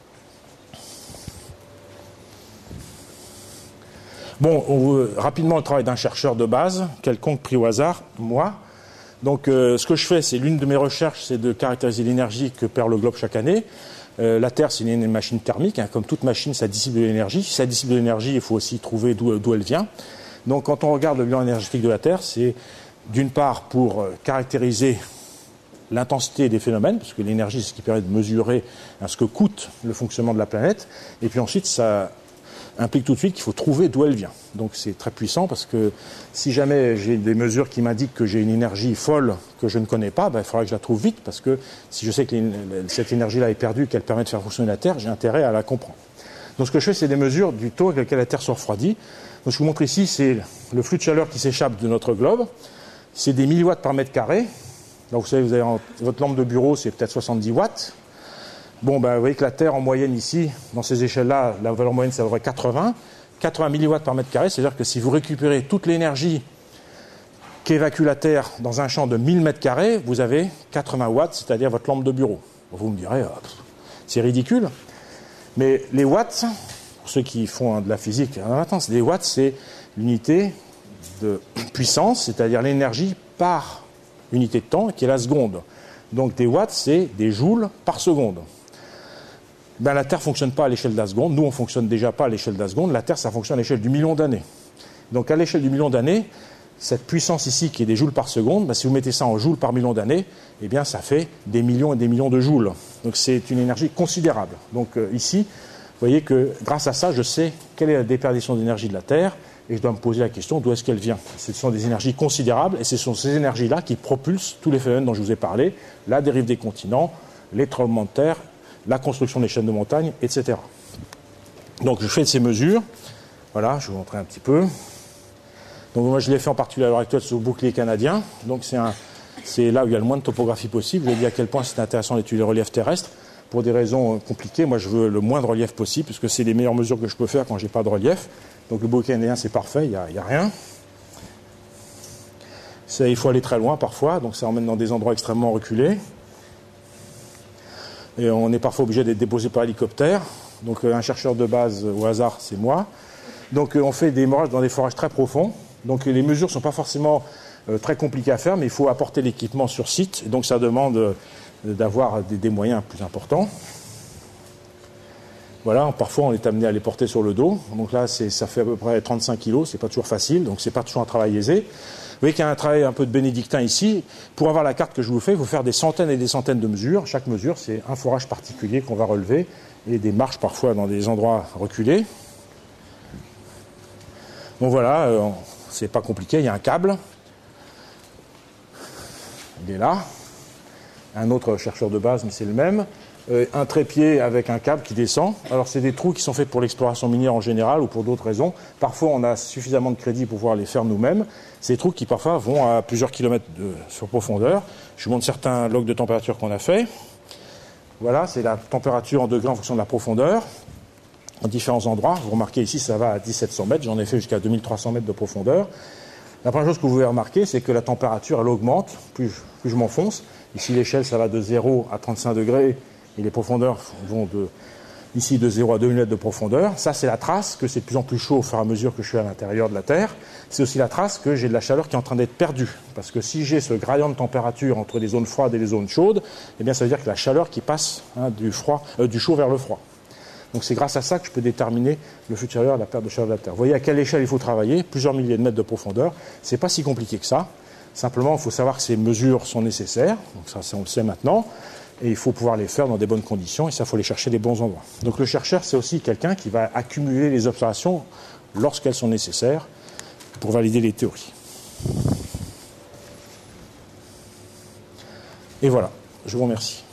Bon, on, rapidement, le travail d'un chercheur de base, quelconque pris au hasard, moi. Donc euh, ce que je fais, c'est l'une de mes recherches, c'est de caractériser l'énergie que perd le globe chaque année. Euh, la Terre, c'est une, une machine thermique. Hein, comme toute machine, ça dissipe de l'énergie. Si ça dissipe de l'énergie, il faut aussi trouver d'où, d'où elle vient. Donc, quand on regarde le bilan énergétique de la Terre, c'est d'une part pour euh, caractériser l'intensité des phénomènes, parce que l'énergie, c'est ce qui permet de mesurer hein, ce que coûte le fonctionnement de la planète. Et puis ensuite, ça implique tout de suite qu'il faut trouver d'où elle vient. Donc c'est très puissant parce que si jamais j'ai des mesures qui m'indiquent que j'ai une énergie folle que je ne connais pas, ben, il faudra que je la trouve vite parce que si je sais que cette énergie-là est perdue, qu'elle permet de faire fonctionner la Terre, j'ai intérêt à la comprendre. Donc ce que je fais, c'est des mesures du taux avec lequel la Terre se refroidit. Donc je vous montre ici, c'est le flux de chaleur qui s'échappe de notre globe. C'est des milliwatts par mètre carré. Donc vous savez, vous avez en, votre lampe de bureau, c'est peut-être soixante-dix watts. Bon, ben, vous voyez que la Terre, en moyenne, ici, dans ces échelles-là, la valeur moyenne, c'est à peu près quatre-vingts. quatre-vingts milliwatts par mètre carré, c'est-à-dire que si vous récupérez toute l'énergie qu'évacue la Terre dans un champ de mille mètres carrés, vous avez quatre-vingts watts, c'est-à-dire votre lampe de bureau. Vous me direz, oh, c'est ridicule. Mais les watts, pour ceux qui font de la physique, attends, les watts, c'est l'unité de puissance, c'est-à-dire l'énergie par unité de temps, qui est la seconde. Donc des watts, c'est des joules par seconde. Ben, la Terre ne fonctionne pas à l'échelle de la seconde. Nous, on ne fonctionne déjà pas à l'échelle de la seconde. La Terre, ça fonctionne à l'échelle du million d'années. Donc, à l'échelle du million d'années, cette puissance ici, qui est des joules par seconde, ben, si vous mettez ça en joules par million d'années, eh bien, ça fait des millions et des millions de joules. Donc, c'est une énergie considérable. Donc, euh, ici, vous voyez que grâce à ça, je sais quelle est la déperdition d'énergie de la Terre et je dois me poser la question d'où est-ce qu'elle vient. Ce sont des énergies considérables et ce sont ces énergies-là qui propulsent tous les phénomènes dont je vous ai parlé, la dérive des continents, les tremblements de terre, la construction des chaînes de montagnes, et cetera. Donc je fais ces mesures. Voilà, je vais vous montrer un petit peu. Donc moi je l'ai fait en particulier à l'heure actuelle sur le bouclier canadien. Donc c'est, un, c'est là où il y a le moins de topographie possible. Je vous ai dit à quel point c'est intéressant d'étudier les reliefs terrestres. Pour des raisons compliquées, moi je veux le moins de relief possible, puisque c'est les meilleures mesures que je peux faire quand j'ai pas de relief. Donc le bouclier canadien c'est parfait, il n'y a, a rien. il faut aller très loin parfois, donc ça emmène dans des endroits extrêmement reculés. Et on est parfois obligé d'être déposé par hélicoptère. Donc un chercheur de base au hasard, c'est moi. Donc on fait des morages dans des forages très profonds. Donc les mesures ne sont pas forcément euh, très compliquées à faire, mais il faut apporter l'équipement sur site. Et donc ça demande euh, d'avoir des, des moyens plus importants. Voilà, parfois on est amené à les porter sur le dos. Donc là, ça fait à peu près trente-cinq kilos, c'est pas toujours facile, donc c'est pas toujours un travail aisé. Vous voyez qu'il y a un travail un peu de bénédictin ici. Pour avoir la carte que je vous fais, il faut faire des centaines et des centaines de mesures. Chaque mesure, c'est un forage particulier qu'on va relever et des marches parfois dans des endroits reculés. Bon voilà, euh, c'est pas compliqué, il y a un câble. Il est là. Un autre chercheur de base, mais c'est le même. Euh, un trépied avec un câble qui descend. Alors c'est des trous qui sont faits pour l'exploration minière en général ou pour d'autres raisons. Parfois on a suffisamment de crédit pour pouvoir les faire nous-mêmes. Ces trous qui parfois vont à plusieurs kilomètres de, sur profondeur. Je vous montre certains logs de température qu'on a fait. Voilà, c'est la température en degrés en fonction de la profondeur. En différents endroits. Vous remarquez ici ça va à mille sept cents mètres. J'en ai fait jusqu'à deux mille trois cents mètres de profondeur. La première chose que vous pouvez remarquer, c'est que la température elle augmente plus je, plus je m'enfonce. Ici l'échelle ça va de zéro à trente-cinq degrés. Et les profondeurs vont de, ici de zéro à deux mille mètres de profondeur. Ça, c'est la trace que c'est de plus en plus chaud au fur et à mesure que je suis à l'intérieur de la Terre. C'est aussi la trace que j'ai de la chaleur qui est en train d'être perdue. Parce que si j'ai ce gradient de température entre les zones froides et les zones chaudes, eh bien, ça veut dire que la chaleur qui passe hein, du, froid, euh, du chaud vers le froid. Donc c'est grâce à ça que je peux déterminer le flux de chaleur et la perte de chaleur de la Terre. Vous voyez à quelle échelle il faut travailler, plusieurs milliers de mètres de profondeur. C'est pas si compliqué que ça. Simplement, il faut savoir que ces mesures sont nécessaires. Donc ça, ça on le sait maintenant. Et il faut pouvoir les faire dans des bonnes conditions, et ça, il faut les chercher des bons endroits. Donc le chercheur, c'est aussi quelqu'un qui va accumuler les observations lorsqu'elles sont nécessaires pour valider les théories. Et voilà, je vous remercie.